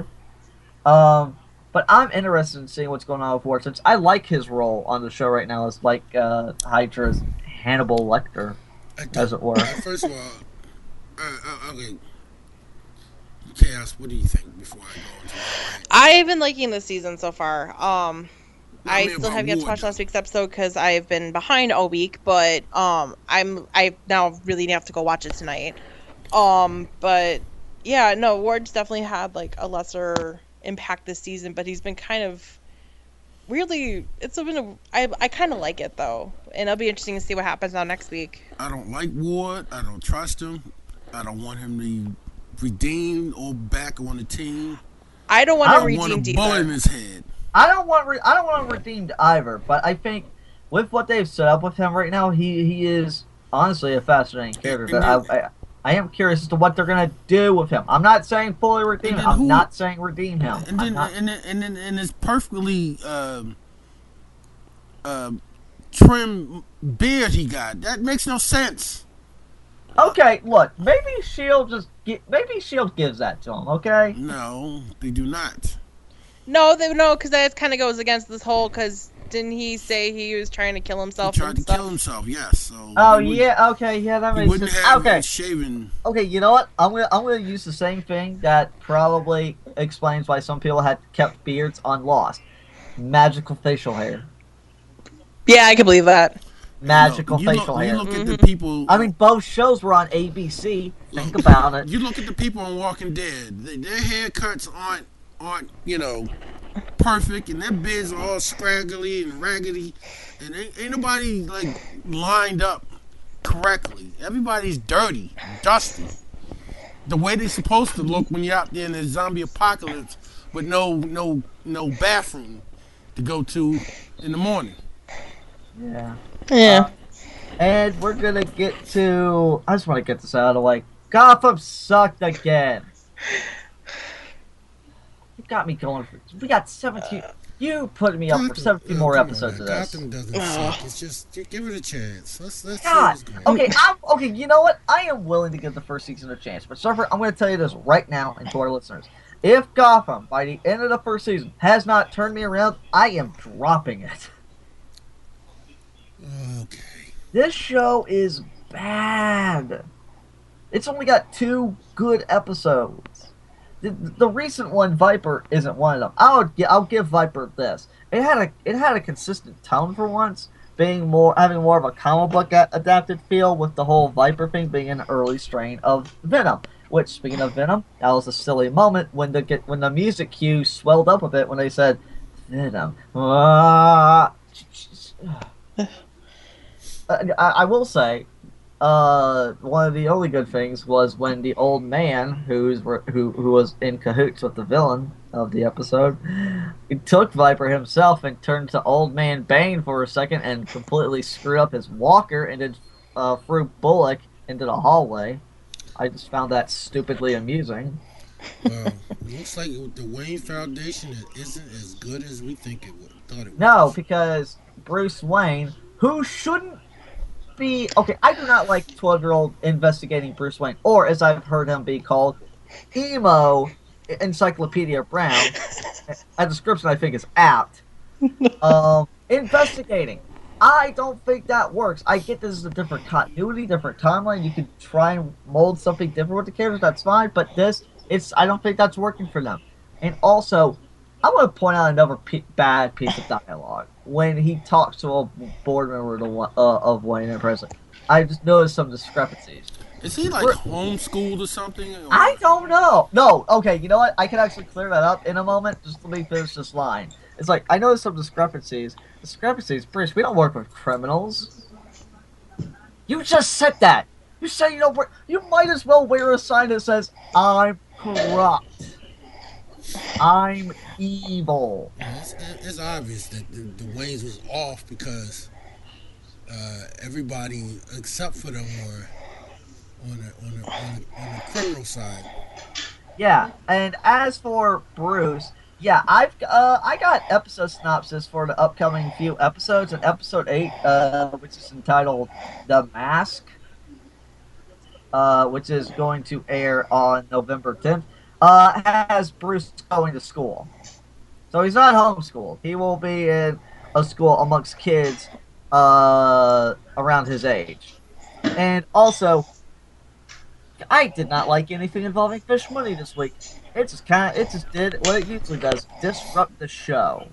But I'm interested in seeing what's going on with Ward since I like his role on the show right now as like Hydra's Hannibal Lecter, as it were. First of all, okay, Chaos, what do you think before I go into that? I've been liking this season so far. I still have yet to watch last week's episode because I've been behind all week, but I now really have to go watch it tonight. But Yeah, no, Ward's definitely had like a lesser impact this season, but he's been kind of weirdly. I kind of like it though, and it'll be interesting to see what happens now next week. I don't like Ward. I don't trust him. I don't want him to be redeemed or back on the team. I don't want to redeem. I want a bullet in his head. I don't want him redeemed either. But I think with what they've set up with him right now, he is honestly a fascinating character. I am curious as to what they're gonna do with him. I'm not saying fully redeem him. I'm not saying redeem him. And it's perfectly trim beard he got. That makes no sense. Okay, look, maybe Shield gives that to him. Okay. No, they do not. No, because that kind of goes against this whole. Because didn't he say he was trying to kill himself? He tried to kill himself. Yes. So. Oh yeah. Okay. Yeah, that makes sense. Okay. Shaven. Okay. You know what? I'm gonna use the same thing that probably explains why some people had kept beards on Lost. Magical facial hair. Yeah, I can believe that. Magical facial hair. You look at the people. I mean, both shows were on ABC. Think about it. You look at the people on Walking Dead. Their haircuts aren't perfect, and their beards are all scraggly and raggedy, and ain't nobody like lined up correctly. Everybody's dirty, dusty. The way they're supposed to look when you're out there in the zombie apocalypse with no bathroom to go to in the morning. Yeah. Yeah. And we're gonna get to. I just want to get this out of the way. Gotham sucked again. You got me going. We got 17. You put me up for 17 more episodes of this. Gotham doesn't suck. It's just give it a chance. Let's God. Okay. Okay. You know what? I am willing to give the first season a chance. But Surfer, I'm going to tell you this right now, and to our listeners: if Gotham by the end of the first season has not turned me around, I am dropping it. Okay. This show is bad. It's only got 2 good episodes. The recent one, Viper, isn't one of them. I'll give Viper this. It had a consistent tone for once, having more of a comic book adapted feel, with the whole Viper thing being an early strain of Venom. Which, speaking of Venom, that was a silly moment when the music cue swelled up a bit when they said Venom. I will say, one of the only good things was when the old man who was in cahoots with the villain of the episode, he took Viper himself and turned to Old Man Bane for a second and completely screwed up his walker and then threw Bullock into the hallway. I just found that stupidly amusing. Well, looks like the Wayne Foundation isn't as good as we thought it would. No, because Bruce Wayne, who shouldn't be... Okay, I do not like 12-year-old investigating Bruce Wayne, or as I've heard him be called, Emo Encyclopedia Brown. A description I think is apt. Investigating. I don't think that works. I get this is a different continuity, different timeline. You could try and mold something different with the characters, that's fine, but I don't think that's working for them. And also, I want to point out another bad piece of dialogue. When he talks to a board member of Wayne in prison, I just noticed some discrepancies. Is he like homeschooled or something? Or? I don't know. No, okay, you know what? I can actually clear that up in a moment. Just let me finish this line. It's like, I noticed some discrepancies. Bruce, we don't work with criminals. You just said that. You said you don't work. You might as well wear a sign that says, I'm corrupt. I'm evil. Yeah, it's obvious that the Waynes was off because everybody except for them were on the criminal side. Yeah, and as for Bruce, yeah, I got episode synopsis for the upcoming few episodes, and episode 8, which is entitled "The Mask," which is going to air on November 10th. Has Bruce going to school. So he's not homeschooled. He will be in a school amongst kids around his age. And also, I did not like anything involving Fish Money this week. It just did what it usually does, disrupt the show.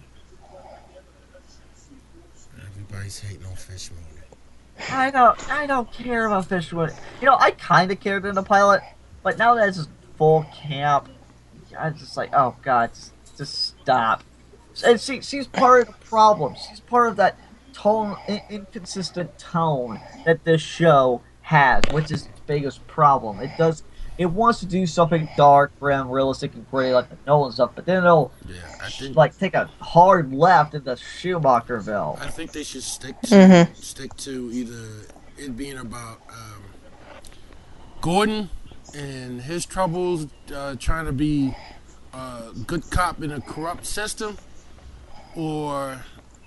Everybody's hating on Fish Money. I don't care about Fish Money. You know, I kind of cared in the pilot, but now that it's just full camp. I was just like, oh god, just stop. And she's part of the problem. She's part of that inconsistent tone that this show has, which is its biggest problem. It wants to do something dark, grim, realistic, and gritty like the Nolan stuff, but then it'll take a hard left into Schumacherville. I think they should stick to either it being about Gordon and his troubles, trying to be a good cop in a corrupt system, or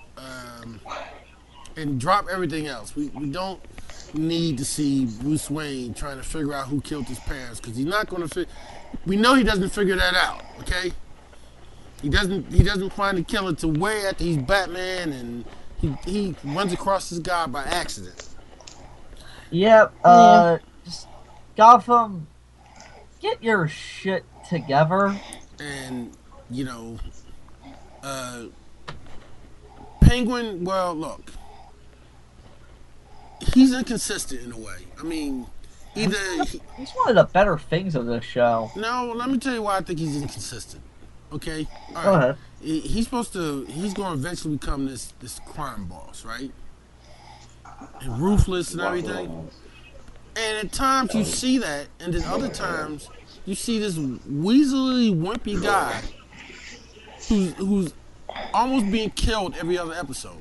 and drop everything else. We don't need to see Bruce Wayne trying to figure out who killed his parents, because he's not going to. We know he doesn't figure that out. Okay, he doesn't find the killer till way after he's Batman, and he runs across this guy by accident. Yep. Just Gotham, get your shit together. And Penguin. Well, look. He's inconsistent in a way. I mean, either he's one of the better things of this show. No, let me tell you why I think he's inconsistent. Okay, all right. Go ahead. He's going to eventually become this crime boss, right? And ruthless and everything. And at times you see that, and then other times you see this weaselly, wimpy guy who's almost being killed every other episode.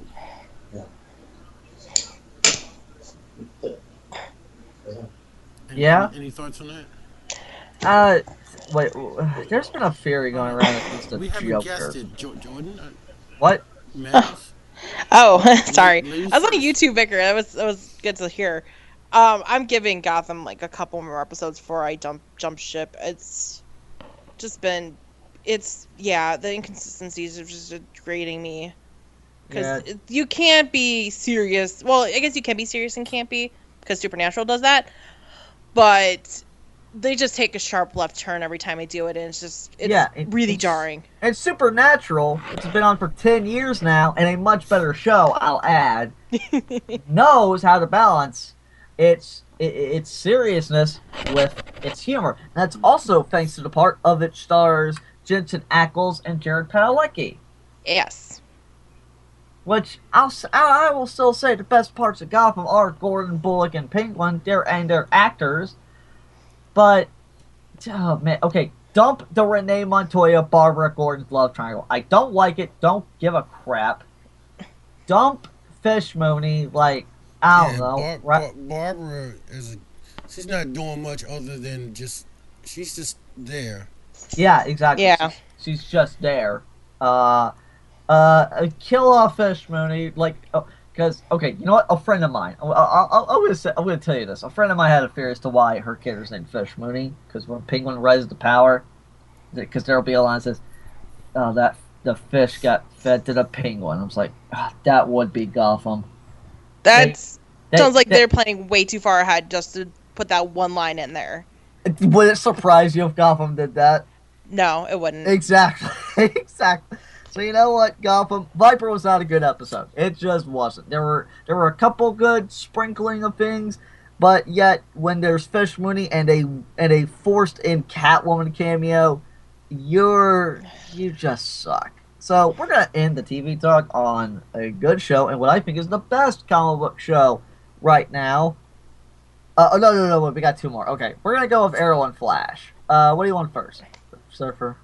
Any thoughts on that? Wait. There's been a theory going around that it's the we haven't Joker. Guessed it, Jordan. What? Oh, sorry. I was on YouTube, Vicar. That was good to hear. I'm giving Gotham like a couple more episodes before I jump ship. It's just been, the inconsistencies are just degrading me. Because you can't be serious. Well, I guess you can be serious and can't be, because Supernatural does that. But they just take a sharp left turn every time they do it, and it's really jarring. And Supernatural, which has been on for 10 years now, and a much better show, I'll add, knows how to balance its seriousness with its humor. And that's also thanks to the part of it stars Jensen Ackles and Jared Padalecki. Yes. Which I will still say the best parts of Gotham are Gordon, Bullock, and Penguin. They're actors. But, oh man, okay, dump the Renee Montoya, Barbara Gordon's love triangle. I don't like it. Don't give a crap. Dump Fish Mooney, like, I don't know. Barbara she's not doing much other than she's just there. Yeah, exactly. Yeah. She's just there. Kill off Fish Mooney, like, because you know what? A friend of mine, I'm gonna tell you this. A friend of mine had a theory as to why her character's named Fish Mooney, because when Penguin rises to power, because there'll be a line that says, that the fish got fed to the penguin. I was like, that would be Gotham. Sounds like they're playing way too far ahead just to put that one line in there. Would it surprise you if Gotham did that? No, it wouldn't. Exactly. Exactly. So you know what, Gotham? Viper was not a good episode. It just wasn't. There were a couple good sprinkling of things, but yet when there's Fish Mooney and a forced in Catwoman cameo, you just suck. So we're gonna end the TV talk on a good show and what I think is the best comic book show right now. No, we got two more. Okay, we're gonna go with Arrow and Flash. What do you want first, Surfer?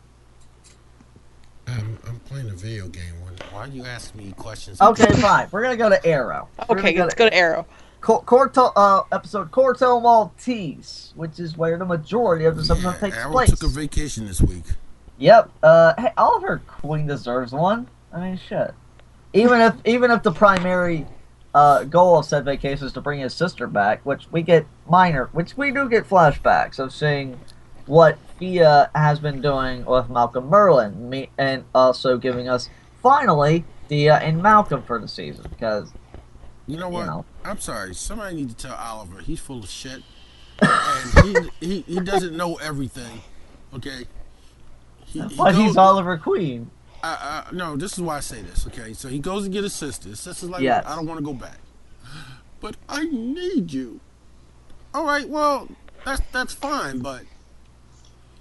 I'm playing a video game. Why are you asking me questions? Okay, fine. We're gonna go to Arrow. Okay, let's go to Arrow. Episode Corto Maltese, which is where the majority of this episode takes Arrow place. Took a vacation this week. Yep. Hey, Oliver Queen deserves one. I mean, shit. Even if the primary goal of said vacation is to bring his sister back, which we do get flashbacks of seeing what Thea has been doing with Malcolm Merlin, and also giving us finally Thea and Malcolm for the season. Because you know what? I'm sorry. Somebody needs to tell Oliver he's full of shit, and he doesn't know everything. Okay. He's Oliver Queen. No, this is why I say this, okay? So he goes to get his sister. His sister's like, yes. I don't want to go back. But I need you. All right, well, that's fine, but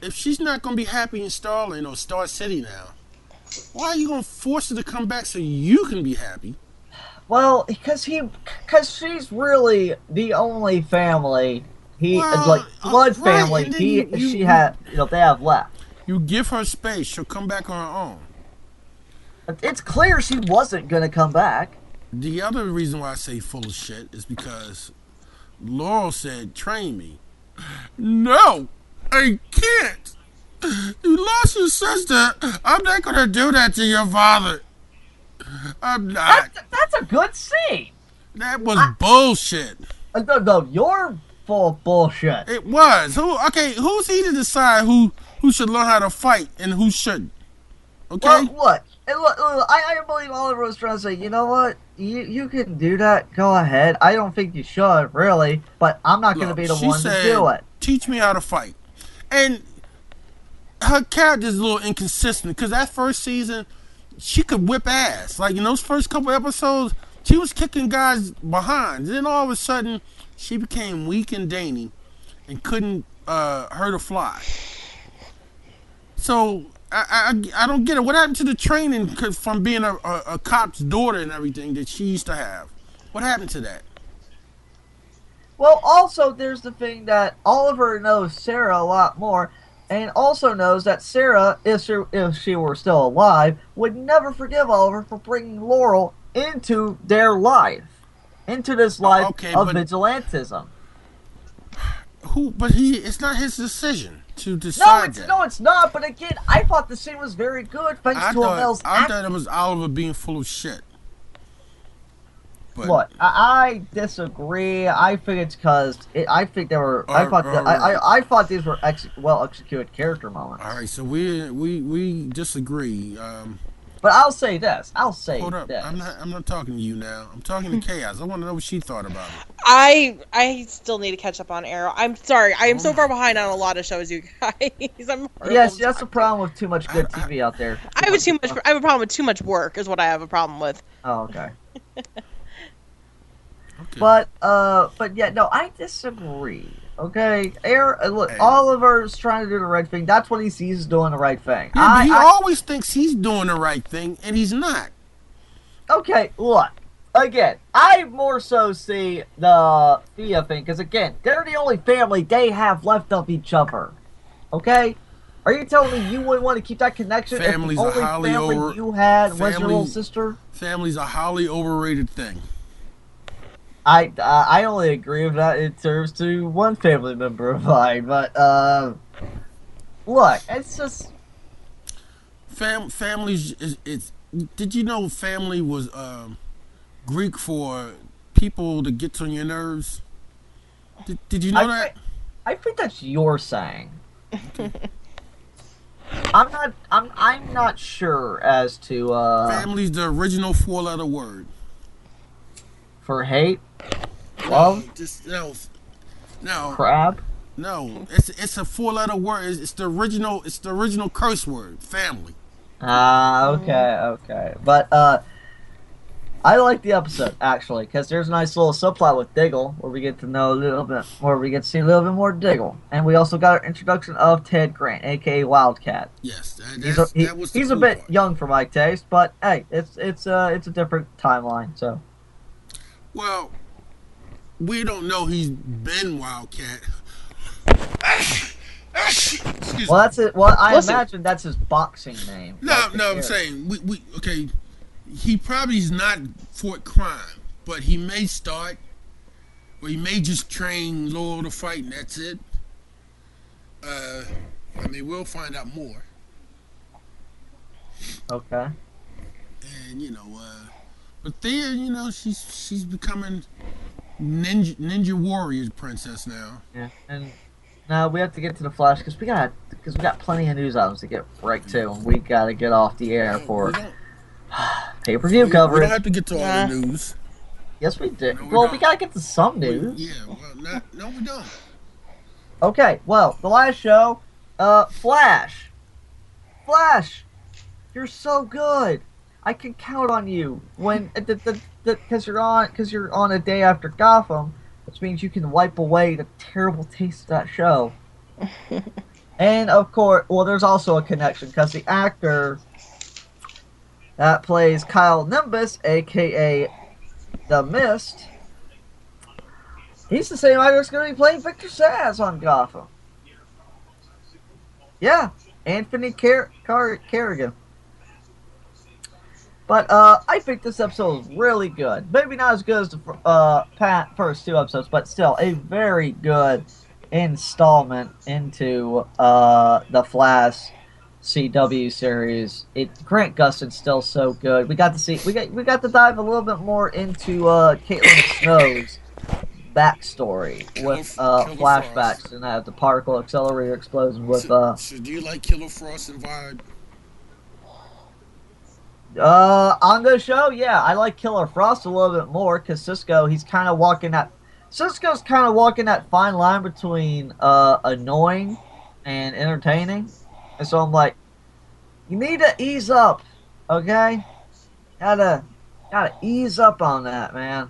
if she's not gonna be happy in Starling or Star City now, why are you gonna force her to come back so you can be happy? Well, because she's really the only family blood family they have left. You give her space, she'll come back on her own. It's clear she wasn't gonna come back. The other reason why I say full of shit is because Laurel said, "Train me." No, I can't. You lost your sister. I'm not gonna do that to your father. I'm not. That's a good scene. That was bullshit. No, you're full of bullshit. It was. Who's he to decide who should learn how to fight and who shouldn't? Okay? Well, look, I believe Oliver was trying to say, you know what? You can do that. Go ahead. I don't think you should, really, but I'm not going to be the one to do it. Teach me how to fight. And her character's a little inconsistent because that first season, she could whip ass. Like in those first couple episodes, she was kicking guys behind. Then all of a sudden, she became weak and dainty and couldn't hurt a fly. So I don't get it. What happened to the training from being a cop's daughter and everything that she used to have? What happened to that? Well, also there's the thing that Oliver knows Sarah a lot more, and also knows that Sarah, if she were still alive, would never forgive Oliver for bringing Laurel into their life, into this life of vigilantism. It's not his decision to decide that. No, it's not. But again, I thought the scene was very good thanks to Amel's I thought it was Oliver being full of shit. But what? I disagree. I think it's because I think they were. I thought these were well executed character moments. All right, so we disagree. But I'll say this. Hold up. I'm not talking to you now. I'm talking to Chaos. I want to know what she thought about it. I still need to catch up on Arrow. I'm sorry. I am so far behind on a lot of shows, you guys. Yes, that's the problem with too much good TV out there. I have a problem with too much work. Is what I have a problem with. Oh, okay. But yeah, no, I disagree. Okay, look, hey. Oliver's trying to do the right thing. That's what he sees as doing the right thing. Yeah, but he always thinks he's doing the right thing, and he's not. Okay, look. Again, I more so see the Thea thing, because again, they're the only family they have left of each other. Okay? Are you telling me you wouldn't want to keep that connection if the only family you had was your little sister? Family's a highly overrated thing. I only agree with that in terms to one family member of mine, but look, it's just families. Did you know family was Greek for people that gets on your nerves? Did you know that? I think that's your saying. I'm not sure as to family's the original 4-letter word for hate. Love? No. Crab? No. It's a 4-letter word. It's the original curse word. Family. Okay. But I like the episode actually because there's a nice little subplot with Diggle where we get to know a little bit more. We get to see a little bit more Diggle, and we also got our introduction of Ted Grant, aka Wildcat. Yes, he's a bit young for my taste, but hey, it's a different timeline. So. Well, we don't know he's been Wildcat. Well, that's it. Well, I imagine that's his boxing name. No, I'm saying we okay. He probably is not Fort Crime, but he may start, or he may just train Laurel to fight, and that's it. I mean, we'll find out more. Okay. And but there, she's becoming ninja warrior princess now. Yeah, and now we have to get to the Flash because we got plenty of news items to get right to, and we got to get off the air for pay-per-view coverage. We don't have to get to all the news. Yes, we do. No, we got to get to some news. No, we don't. Okay, well, the last show, Flash, you're so good. I can count on you when because you're on a day after Gotham, which means you can wipe away the terrible taste of that show. And of course, well, there's also a connection because the actor that plays Kyle Nimbus, aka The Mist, he's the same actor that's going to be playing Victor Zsasz on Gotham. Yeah, Anthony Carrigan. But I think this episode was really good. Maybe not as good as the first two episodes, but still a very good installment into the Flash CW series. Grant Gustin's still so good. We got to dive a little bit more into Caitlin Snow's backstory with flashbacks and the particle accelerator explosion with So do you like Killer Frost and Vibe? On the show, yeah, I like Killer Frost a little bit more because Cisco's kind of walking that fine line between annoying and entertaining, and so I'm like, you need to ease up, okay? Gotta ease up on that, man.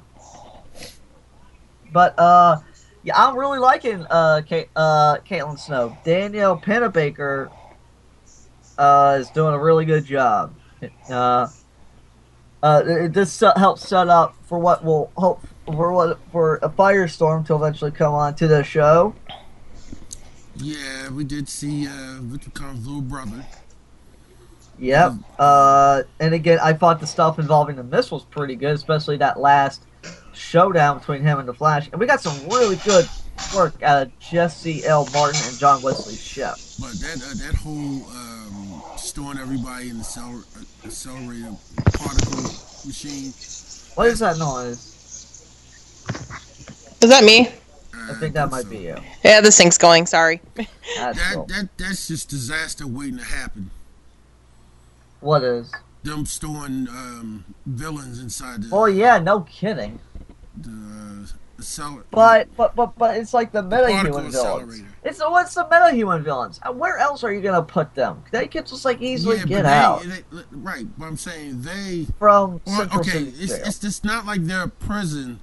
But yeah, I'm really liking Caitlin Snow. Danielle Pennebaker is doing a really good job. This helps set up for what will hope for a Firestorm to eventually come on to the show. Yeah, we did see Victor Khan's little brother. Yep. And again, I thought the stuff involving the Mist was pretty good, especially that last showdown between him and the Flash. And we got some really good work out of Jesse L. Martin and John Wesley Shipp. But that whole storing everybody in the accelerator particle machine. What is that noise? Is that me? I think that might be you. Yeah, this thing's going. Sorry. That's just disaster waiting to happen. What is? Them storing villains inside the. Oh yeah, no kidding. But it's like the metahuman villains. It's the metahuman villains. Where else are you gonna put them? They could just like easily get out. Right, but I'm saying they from okay. It's just not like they're a prison,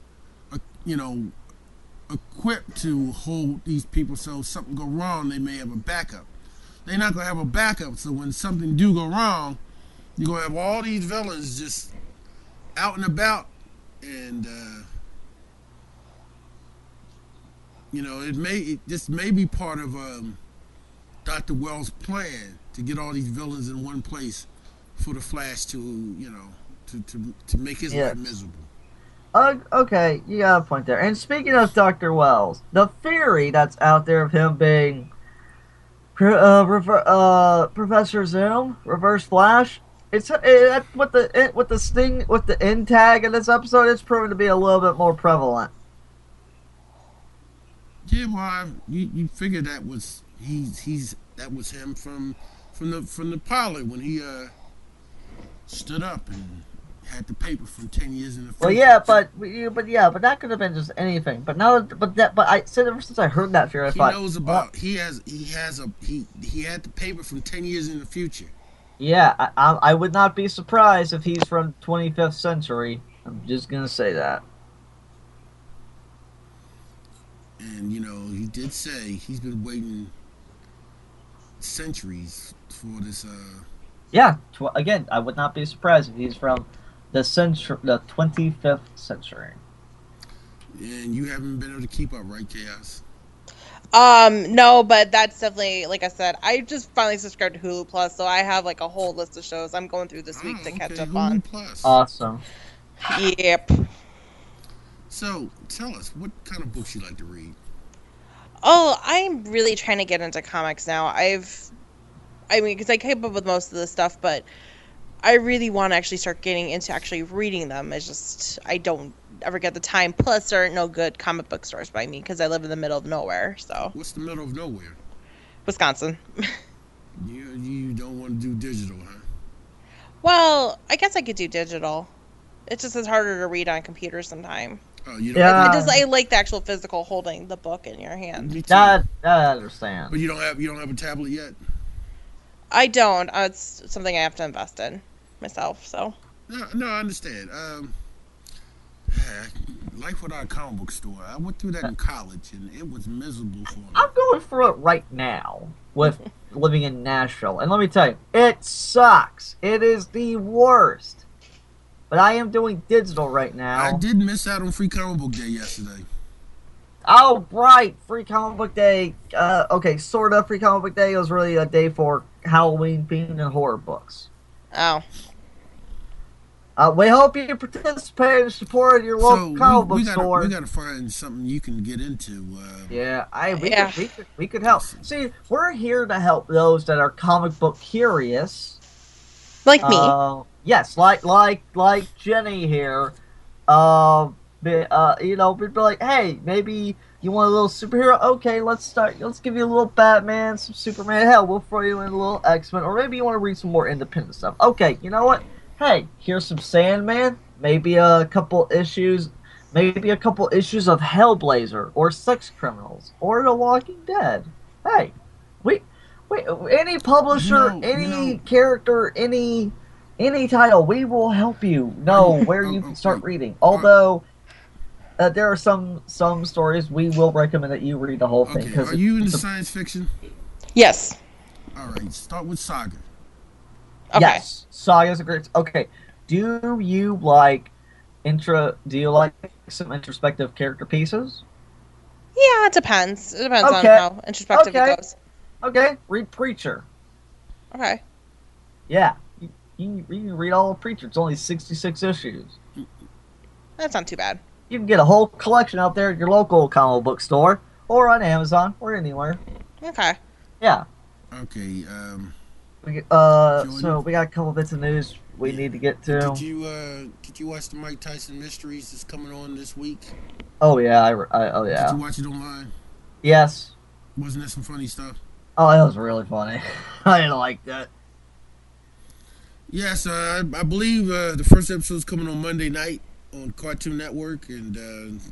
equipped to hold these people. So if something go wrong, they may have a backup. They're not gonna have a backup. So when something do go wrong, you're gonna have all these villains just out and about, and this may be part of Dr. Wells' plan to get all these villains in one place for the Flash to make his life miserable. Okay, you got a point there. And speaking of Dr. Wells, the theory that's out there of him being Professor Zoom, Reverse Flash, with the end tag in this episode, it's proven to be a little bit more prevalent. Yeah, well, you figure that was that was him from the pilot when he stood up and had the paper from 10 years in the future. Well, yeah, but that could have been just anything. But ever since I heard that theory, I thought knows about he had the paper from 10 years in the future. Yeah, I would not be surprised if he's from 25th century. I'm just gonna say that. And he did say he's been waiting centuries for this. Yeah, again, I would not be surprised if he's from the 25th century. And you haven't been able to keep up, right, Chaos? No, but that's definitely, like I said, I just finally subscribed to Hulu Plus, so I have like a whole list of shows I'm going through this week to catch up Hulu on. Plus. Awesome. Yep. So, tell us, what kind of books you like to read? Oh, I'm really trying to get into comics now. Because I keep up with most of this stuff, but I really want to actually start getting into actually reading them. It's just, I don't ever get the time. Plus, there aren't no good comic book stores by me, because I live in the middle of nowhere, so. What's the middle of nowhere? Wisconsin. You don't want to do digital, huh? Well, I guess I could do digital. It's just, it's harder to read on computers sometimes. Oh, you don't. Yeah. I like the actual physical holding the book in your hand. Me too. That I understand. But you don't have a tablet yet? I don't. It's something I have to invest in myself. So. No, I understand. Life without a comic book store. I went through that in college, and it was miserable for me. I'm going through it right now with living in Nashville. And let me tell you, it sucks. It is the worst. But I am doing digital right now. I did miss out on Free Comic Book Day yesterday. Oh, right. Free Comic Book Day. Okay, sort of. Free Comic Book Day was really a day for Halloween themed and horror books. Oh. We hope you participate and support your local comic book store. We gotta find something you can get into. We could help. See, we're here to help those that are comic book curious. Like me. Yes, like Jenny here. We'd be like, hey, maybe you want a little superhero? Okay, let's give you a little Batman, some Superman. Hell, we'll throw you in a little X-Men. Or maybe you want to read some more independent stuff. Okay, you know what? Hey, here's some Sandman. Maybe a couple issues of Hellblazer or Sex Criminals or The Walking Dead. Hey, any publisher, character, any title, we will help you know where you can start reading. Although there are some stories we will recommend that you read the whole thing. Are you into science fiction? Yes. All right, start with Saga. Okay. Yes, Saga's a great. Okay, do you like some introspective character pieces? Yeah, it depends. It depends on how introspective it goes. Okay, read Preacher. Okay. Yeah, you can read all of Preacher. It's only 66 issues. That's not too bad. You can get a whole collection out there at your local comic book store or on Amazon or anywhere. Okay. Yeah. Okay. So we got a couple bits of news we need to get to. Did you watch the Mike Tyson Mysteries that's coming on this week? Oh yeah, oh yeah. Did you watch it online? Yes. Wasn't there some funny stuff? Oh, that was really funny. I didn't like that. Yes, I believe the first episode's coming on Monday night on Cartoon Network, and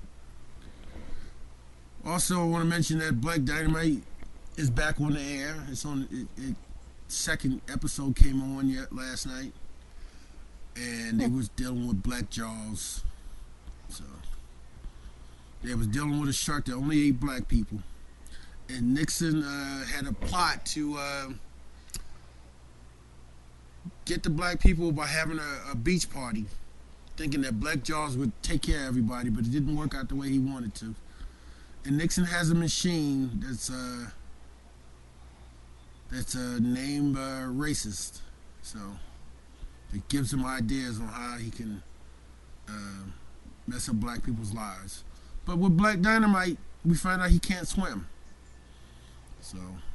also I want to mention that Black Dynamite is back on the air. It's on second episode came on last night, and it was dealing with black jaws. So they was dealing with a shark that only ate black people, and Nixon had a plot to get the black people by having a beach party, thinking that black jaws would take care of everybody, but it didn't work out the way he wanted to. And Nixon has a machine that's named racist, so it gives him ideas on how he can mess up black people's lives. But with Black Dynamite, we find out he can't swim. So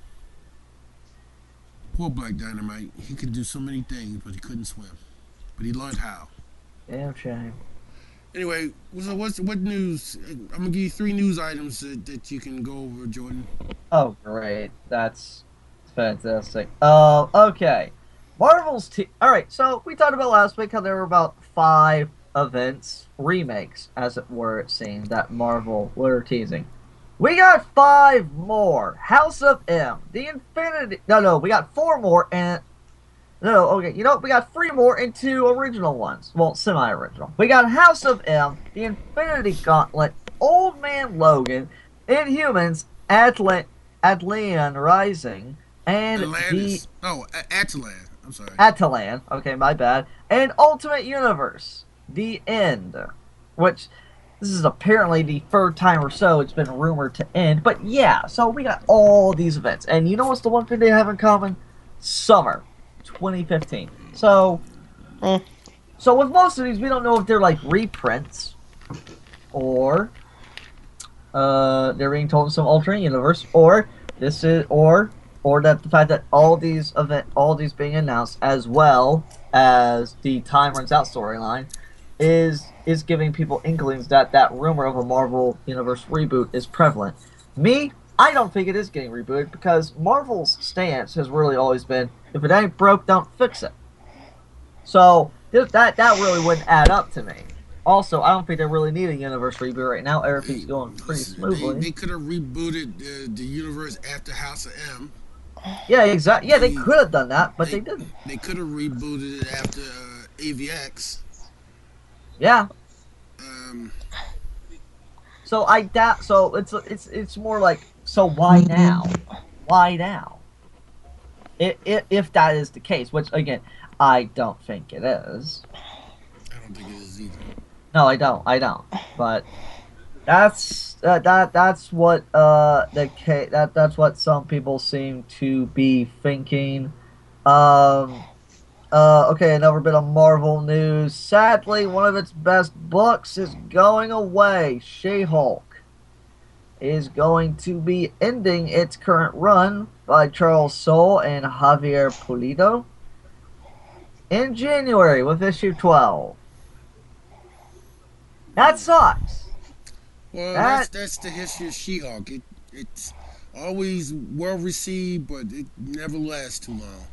poor Black Dynamite, he could do so many things, but he couldn't swim. But he learned how. Damn shame. Anyway, what news? I'm gonna give you 3 news items that you can go over, Jordan. Oh, great! That's fantastic. Okay. Marvel's Alright, so we talked about last week how there were about 5 events, remakes, as it were, it seemed, that Marvel were teasing. We got 5 more. House of M. The Infinity... No, we got 4 more, and... No, okay, you know what? We got 3 more and 2 original ones. Well, semi-original. We got House of M, The Infinity Gauntlet, Old Man Logan, Inhumans, Atlan Rising, and Atlantis. Atlan. I'm sorry. Atlan. Okay, my bad. And Ultimate Universe. The End. Which, this is apparently the 3rd time or so it's been rumored to end. But yeah, so we got all these events. And you know what's the one thing they have in common? Summer 2015. So with most of these, we don't know if they're like reprints or they're being told in some alternate universe, or this is or that the fact that all these being announced, as well as the Time Runs Out storyline, is giving people inklings that rumor of a Marvel Universe reboot is prevalent. I don't think it is getting rebooted, because Marvel's stance has really always been, if it ain't broke, don't fix it. So that really wouldn't add up to me. Also, I don't think they really need a universe reboot right now. Everything's going pretty smoothly. They could have rebooted the universe after House of M. Yeah, exactly. Yeah, they could have done that, but they didn't. They could have rebooted it after AVX. Yeah. So I doubt. So it's more like, so why now? Why now? If that is the case, which again, I don't think it is. I don't think it is either. No, I don't. But that's what that's what some people seem to be thinking. Okay, another bit of Marvel news. Sadly, one of its best books is going away. She-Hulk is going to be ending its current run by Charles Soule and Javier Pulido in January with issue 12. That sucks. Well, that's the history of She-Hulk. It's always well received, but it never lasts too long.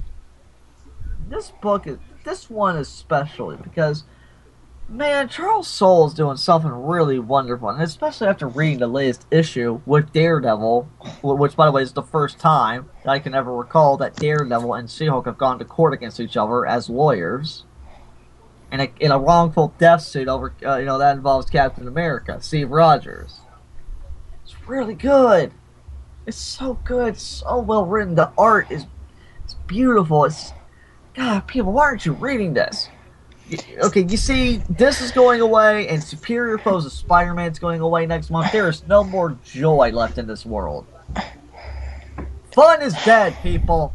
This one especially, because, man, Charles Soule is doing something really wonderful, and especially after reading the latest issue with Daredevil, which, by the way, is the first time that I can ever recall that Daredevil and She-Hulk have gone to court against each other as lawyers, in a wrongful death suit over, that involves Captain America, Steve Rogers. It's really good. It's so good, so well written. The art is beautiful. God, people, why aren't you reading this? Okay, you see, this is going away, and Superior Foes of Spider-Man is going away next month. There is no more joy left in this world. Fun is dead, people.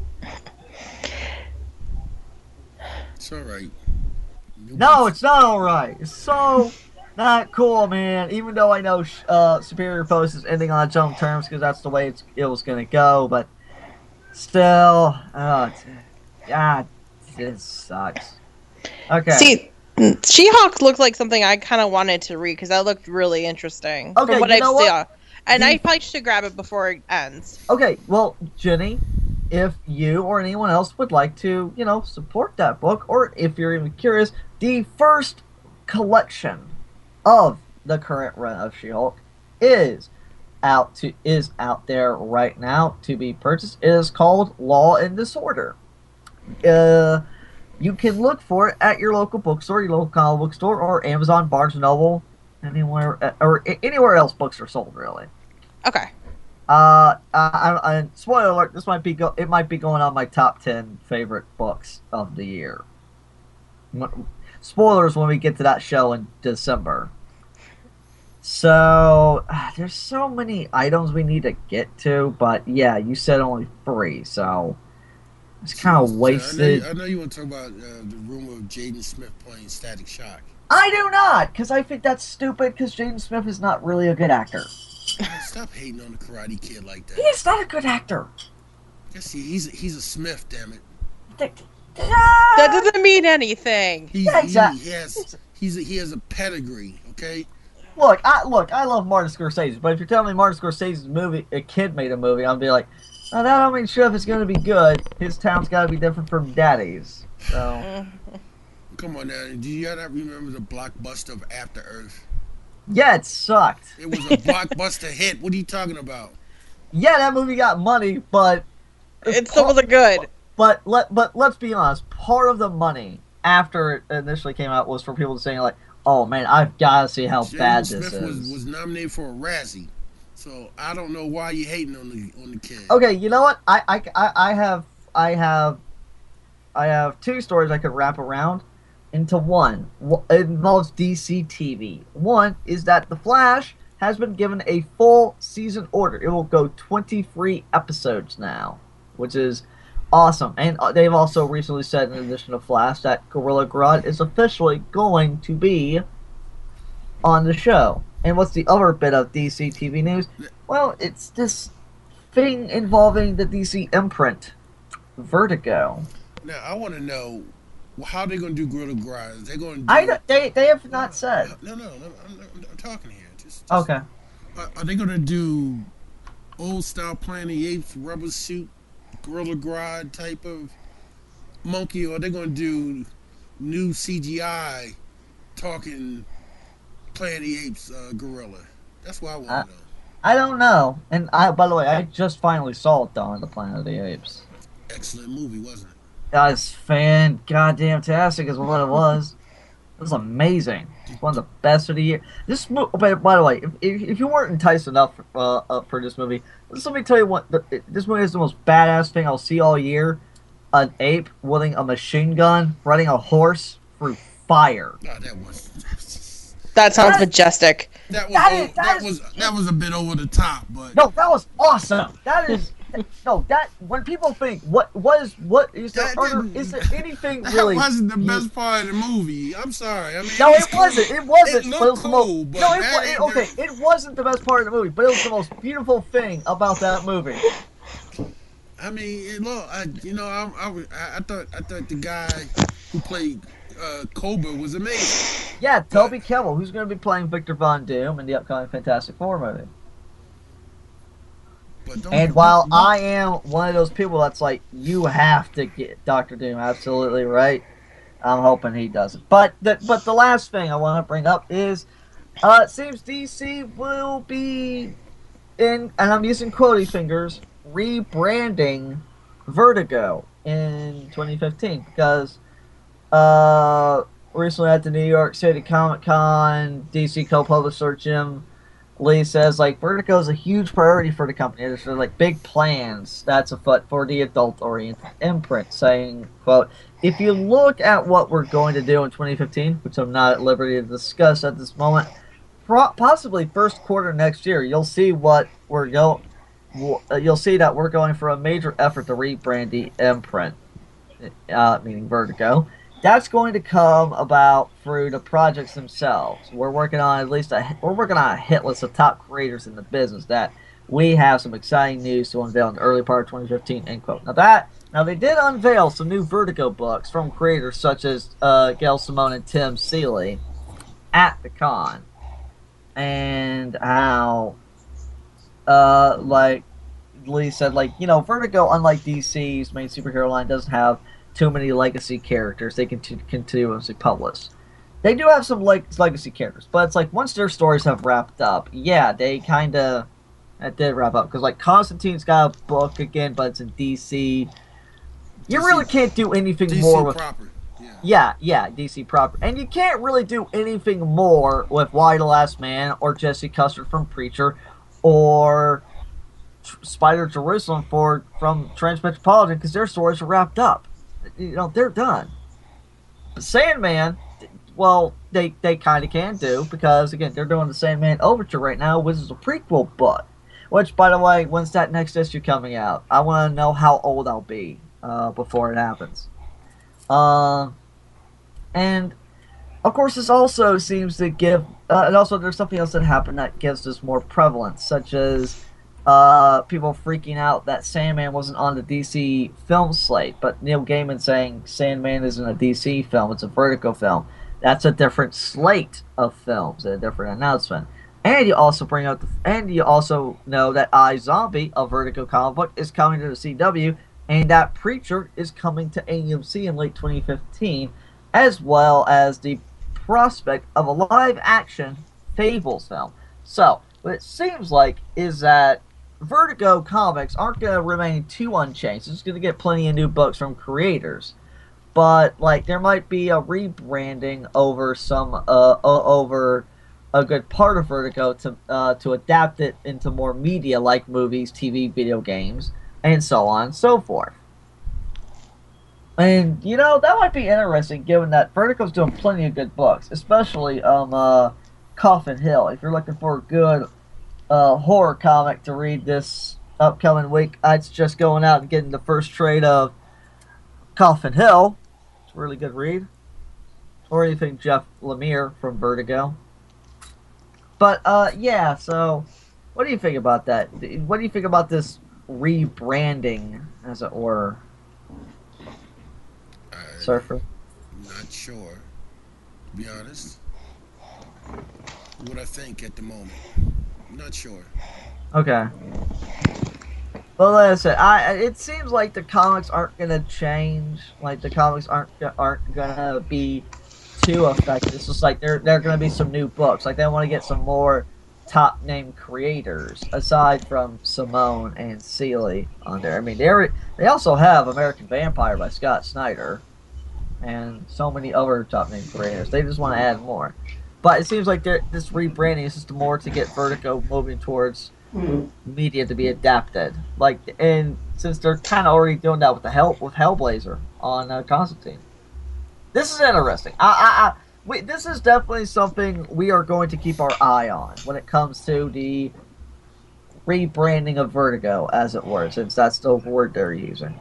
It's alright. No, it's not alright. It's so not cool, man. Even though I know Superior Foes is ending on its own terms, because that's the way it was going to go, but still, God, this sucks. Okay. See, She-Hulk looked like something I kind of wanted to read because that looked really interesting. Okay, from what you know what? And I probably should grab it before it ends. Okay, well, Jenny, if you or anyone else would like to, support that book, or if you're even curious, the first collection of the current run of She-Hulk is out there right now to be purchased. It is called Law and Disorder. You can look for it at your local bookstore, your local comic book store, or Amazon, Barnes & Noble, anywhere else books are sold, really. Okay. Spoiler alert, this might be going on my top 10 favorite books of the year. Spoilers when we get to that show in December. So, there's so many items we need to get to, but yeah, you said only 3, so it's kind of wasted. I know you want to talk about the rumor of Jaden Smith playing Static Shock. I do not, because I think that's stupid, because Jaden Smith is not really a good actor. Stop hating on the Karate Kid like that. He is not a good actor. Yes, he's a Smith, damn it. That doesn't mean anything. He has a pedigree, okay? Look, I love Martin Scorsese, but if you're telling me Martin Scorsese's movie, a kid made a movie, I'll be like, oh, that don't mean sure if it's going to be good. His town's got to be different from Daddy's. So. Come on now, do you not remember the blockbuster of After Earth? Yeah, it sucked. It was a blockbuster hit. What are you talking about? Yeah, that movie got money, but it still wasn't good. But let's be honest. Part of the money after it initially came out was for people saying like, "Oh man, I've got to see how bad this is." Was nominated for a Razzie, so I don't know why you hating on the kid. Okay, you know what? I have 2 stories I could wrap around into one. It involves DC TV. One is that The Flash has been given a full season order. It will go 23 episodes now, which is awesome. And they've also recently said, in addition to Flash, that Gorilla Grodd is officially going to be on the show. And what's the other bit of DC TV news? Well, it's this thing involving the DC imprint, Vertigo. Now, I want to know, how are they going to do Gorilla Grodd? They're going to They have not said. No, I'm talking here. Just okay. Are they going to do old style Planet of the Apes rubber suit Gorilla Grodd type of monkey, or are they going to do new CGI talking Planet of the Apes gorilla? That's what I want to know. I don't know. And by the way, I just finally saw Dawn of the Planet of the Apes. Excellent movie, wasn't it? That was goddamn-tastic is what it was. It was amazing. It's one of the best of the year. This by the way, if you weren't enticed enough for this movie, let me tell you what. This movie is the most badass thing I'll see all year. An ape wielding a machine gun, riding a horse through fire. No, that sounds majestic. That was a bit over the top, but no, that was awesome. That is that when people think is there anything really? That wasn't the best part of the movie. I'm sorry. I mean, no, it wasn't. It wasn't. It looked cool, but it wasn't the best part of the movie, but it was the most beautiful thing about that movie. I mean, look, I thought the guy who played Cobra was amazing. Yeah, Toby Kebbell, who's going to be playing Victor Von Doom in the upcoming Fantastic Four movie. And while I am one of those people that's like, you have to get Doctor Doom absolutely right, I'm hoping he doesn't. But the last thing I want to bring up is, it seems DC will be and I'm using quotey fingers, rebranding Vertigo in 2015 because recently at the New York City Comic Con, DC co-publisher Jim Lee says like Vertigo is a huge priority for the company. There's like big plans that's afoot for the adult-oriented imprint, saying, quote, "If you look at what we're going to do in 2015, which I'm not at liberty to discuss at this moment, possibly first quarter next year, you'll see what we're going. You'll see that we're going for a major effort to rebrand the imprint, meaning Vertigo. That's going to come about through the projects themselves. We're working on a hit list of top creators in the business that we have some exciting news to unveil in the early part of 2015." End quote. Now they did unveil some new Vertigo books from creators such as Gail Simone and Tim Seeley at the con, and how like Lee said, like, you know, Vertigo, unlike DC's main superhero line, doesn't have too many legacy characters they can continuously publish. They do have some legacy characters, but it's like once their stories have wrapped up, yeah, they kind of did wrap up, because like Constantine's got a book again, but it's in DC. You really can't do anything DC more with proper. yeah, DC proper, and you can't really do anything more with Y the Last Man or Jesse Custer from Preacher or Spider Jerusalem from Transmetropolitan, because their stories are wrapped up. You know, they're done. But Sandman, well, they kind of can do, because again, they're doing the Sandman Overture right now, which is a prequel book. Which, by the way, when's that next issue coming out? I want to know how old I'll be before it happens. And of course, this also seems to give, and also there's something else that happened that gives this more prevalence, such as people freaking out that Sandman wasn't on the DC film slate, but Neil Gaiman saying Sandman isn't a DC film, it's a Vertigo film. That's a different slate of films, a different announcement. And you also know that iZombie, a Vertigo comic book, is coming to the CW, and that Preacher is coming to AMC in late 2015, as well as the prospect of a live-action Fables film. So, what it seems like is that Vertigo comics aren't going to remain too unchanged. It's going to get plenty of new books from creators, but like there might be a rebranding over over a good part of Vertigo to adapt it into more media like movies, TV, video games, and so on and so forth. And you know, that might be interesting given that Vertigo's doing plenty of good books, especially Coffin Hill. If you're looking for a good horror comic to read this upcoming week, I'd suggest going out and getting the first trade of Coffin Hill. It's a really good read. Or anything Jeff Lemire from Vertigo. But yeah, so what do you think about that? What do you think about this rebranding, as it were? Surfer? Not sure, to be honest. What I think at the moment. Not sure. Okay. Well, like I said, it seems like the comics aren't gonna change. Like the comics aren't gonna be too effective. It's just like there are gonna be some new books. Like they want to get some more top name creators aside from Simone and Seeley on there. I mean, they also have American Vampire by Scott Snyder. and so many other top name creators. They just want to add more. But it seems like this rebranding is just more to get Vertigo moving towards media to be adapted. Like, and since they're kind of already doing that with Hellblazer on Constantine, this is interesting. This is definitely something we are going to keep our eye on when it comes to the rebranding of Vertigo, as it were, since that's the word they're using.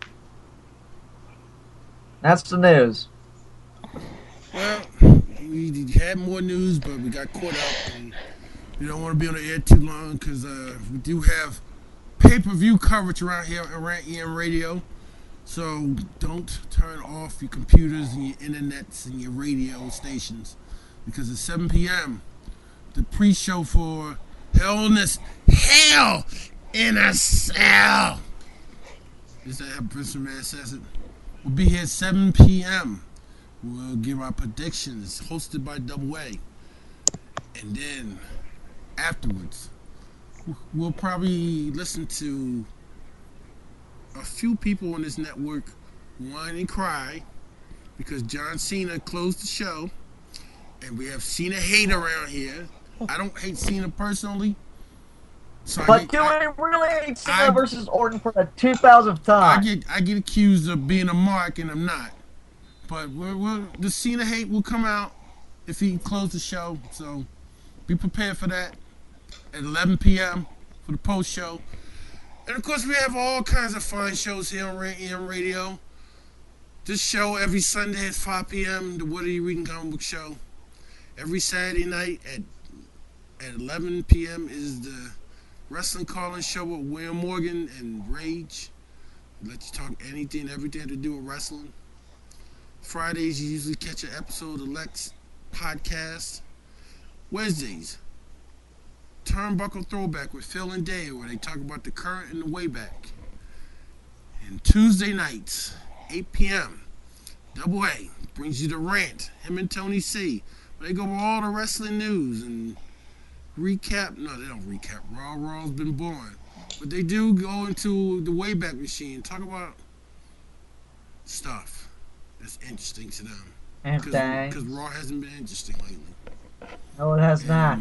That's the news. Well, we had more news, but we got caught up, and we don't want to be on the air too long because we do have pay-per-view coverage around here at Rant EM Radio. So don't turn off your computers and your internets and your radio stations, because at 7 p.m. the pre-show for Hell in a Cell. Is that how Prince Man says it? We'll be here at 7 p.m. We'll give our predictions, hosted by Double A. And then, afterwards, we'll probably listen to a few people on this network whine and cry because John Cena closed the show. And we have Cena hate around here. I don't hate Cena personally. So but do we really hate Cena versus Orton for the 2000th time? I get accused of being a mark, and I'm not. But the Cena hate will come out if he closed the show. So be prepared for that at 11 p.m. for the post show. And of course, we have all kinds of fine shows here on Rant EM Radio. This show every Sunday at 5 p.m. The What Are You Reading Comic Book Show. Every Saturday night at 11 p.m. is the Wrestling Call-In Show with William Morgan and Rage. We let you talk anything, everything to do with wrestling. Fridays, you usually catch an episode of Lex Podcast. Wednesdays, Turnbuckle Throwback with Phil and Dave, where they talk about the current and the way back. And Tuesday nights, 8 p.m., Double A brings you the Rant, him and Tony C. They go over all the wrestling news and recap. No, they don't recap. Raw's been born. But they do go into the Wayback Machine, talk about stuff that's interesting to them. Because Raw hasn't been interesting lately. No, it has not.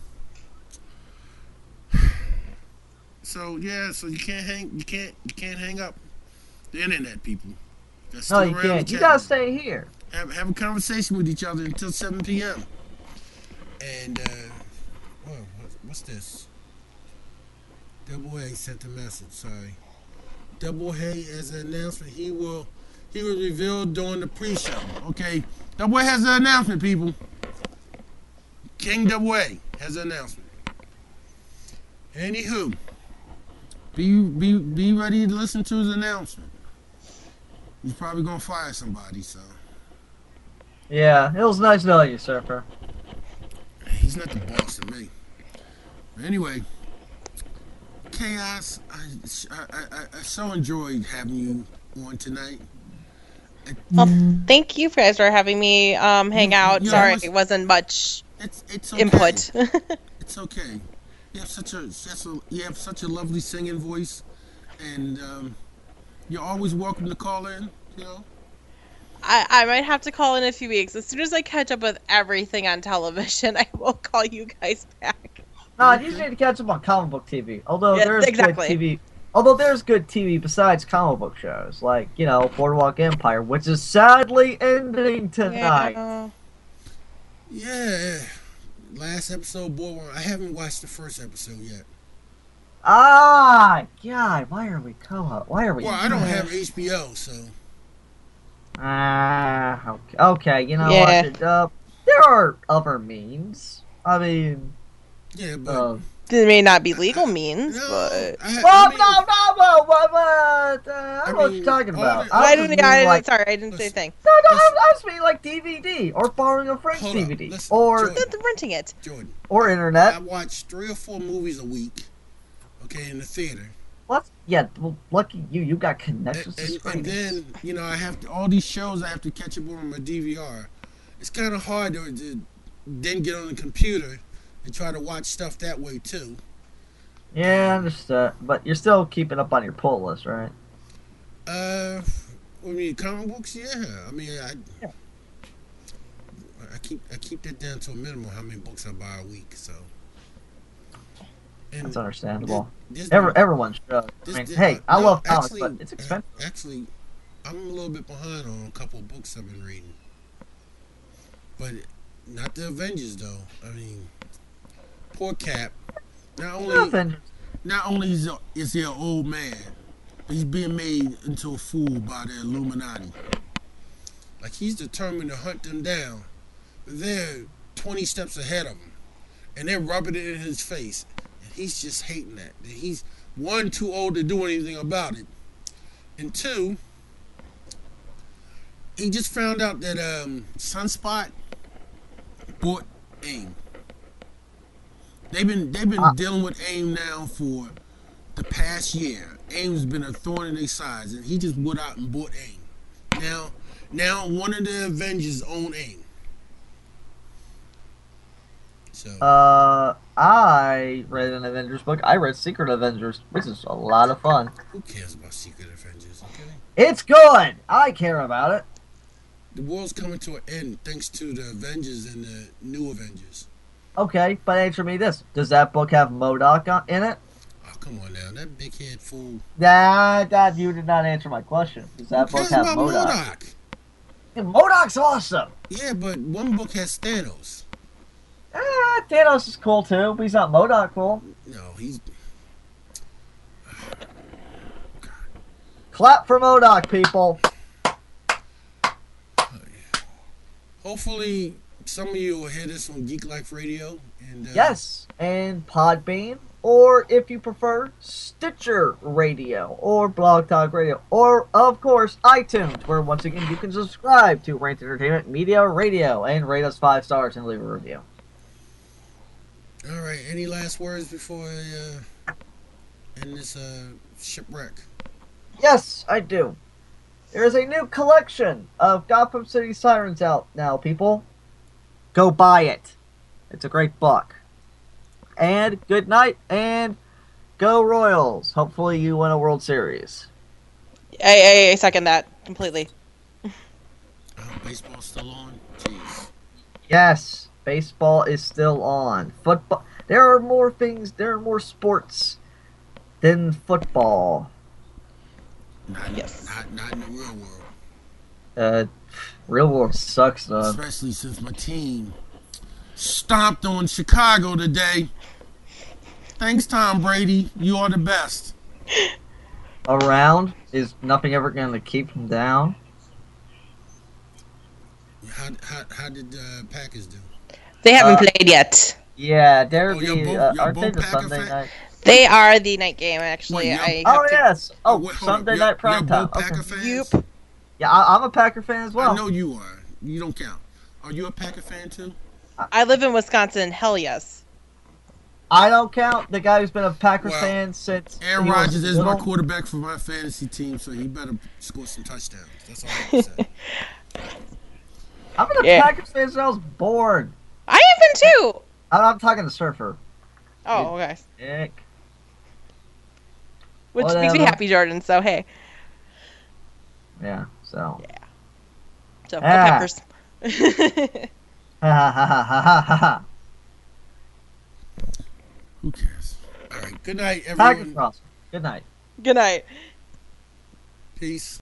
So you can't hang up the internet, people. No, you can't. You gotta stay here. Have a conversation with each other until 7 p.m. And what's this? Double A sent a message. Sorry. Double A has an announcement. He was revealed during the pre-show. Okay, Double A has an announcement, people. King Double A has an announcement. Anywho, be ready to listen to his announcement. He's probably gonna fire somebody, so. Yeah, it was nice knowing you, Surfer. He's not the boss of me. But anyway, Chaos, I so enjoyed having you on tonight. Well, thank you guys for having me hang out. Sorry, it wasn't much it's okay. Input. It's okay. You have such a lovely singing voice, and you're always welcome to call in. You know. I might have to call in a few weeks. As soon as I catch up with everything on television, I will call you guys back. No, you just need to catch up on comic book TV. Although there's good TV. Although there's good TV besides comic book shows, like, Boardwalk Empire, which is sadly ending tonight. Yeah. Last episode, Boardwalk. I haven't watched the first episode yet. God, why are we Well, I don't have HBO, so. Okay, you know what? There are other means. I mean... Yeah, but... It may not be legal means, but... I don't know what you're talking about. Sorry, I didn't say a thing. No, I was meaning like DVD, or borrowing a friend's DVD, or... renting it. Jordan. Or internet. I watch 3 or 4 movies a week, okay, in the theater. What? Yeah, well, lucky you got connections to screens. And then, I have to, all these shows I have to catch up on my DVR. It's kind of hard to then get on the computer and try to watch stuff that way, too. Yeah, I understand. But you're still keeping up on your pull list, right? I mean, comic books, yeah. I mean, I keep that down to a minimum. How many books I buy a week? So. And That's understandable. This, Everyone should. I mean, hey, I love comics, but it's expensive. Actually, I'm a little bit behind on a couple of books I've been reading, but not the Avengers though. I mean, poor Cap. Not only is he an old man, but he's being made into a fool by the Illuminati. Like he's determined to hunt them down, but they're 20 steps ahead of him, and they're rubbing it in his face. He's just hating that. He's, one, too old to do anything about it. And two, he just found out that Sunspot bought AIM. They've been dealing with AIM now for the past year. AIM's been a thorn in their sides, and he just went out and bought AIM. Now one of the Avengers own AIM. So. I read an Avengers book. I read Secret Avengers, which is a lot of fun. Who cares about Secret Avengers, okay? It's good! I care about it. The world's coming to an end thanks to the Avengers and the new Avengers. Okay, but answer me this. Does that book have MODOK in it? Oh, come on now. That big head fool. Nah, you did not answer my question. Does that book have MODOK? MODOK's awesome! Yeah, but one book has Thanos. Thanos is cool too, but he's not MODOK cool. No, he's... Clap for MODOK, people. Hopefully, some of you will hear this on Geek Life Radio. And yes, and Podbean, or if you prefer, Stitcher Radio, or Blog Talk Radio, or, of course, iTunes, where once again you can subscribe to Rant Entertainment Media Radio and rate us 5 stars and leave a review. All right, any last words before I end this shipwreck? Yes, I do. There's a new collection of Gotham City Sirens out now, people. Go buy it. It's a great book. And good night, and go Royals. Hopefully you win a World Series. I second that completely. Baseball's still on? Jeez. Yes. Baseball is still on. Football. There are more things. There are more sports than football. Not in the real world. Real world sucks, though. Especially since my team stomped on Chicago today. Thanks, Tom Brady. You are the best. Around? Is nothing ever going to keep him down? How did Packers do? They haven't played yet. Yeah, they're aren't they the Sunday night? They are the night game, actually. Yes. Sunday night primetime. Packer fans? Yep. Yeah, I'm a Packer fan as well. I know you are. You don't count. Are you a Packer fan too? I live in Wisconsin. Hell yes. I don't count. The guy who's been a Packer fan since... Aaron Rodgers is my quarterback for my fantasy team, so he better score some touchdowns. That's all I have to say. I've been a Packers fan since I was born. I have been too. I'm talking to Surfer. Oh, okay. Dick. Which makes me happy, Jordan, so hey. Yeah, so. Yeah. So, Peppers. Who cares? All right. Good night, everyone. Good night. Good night. Peace.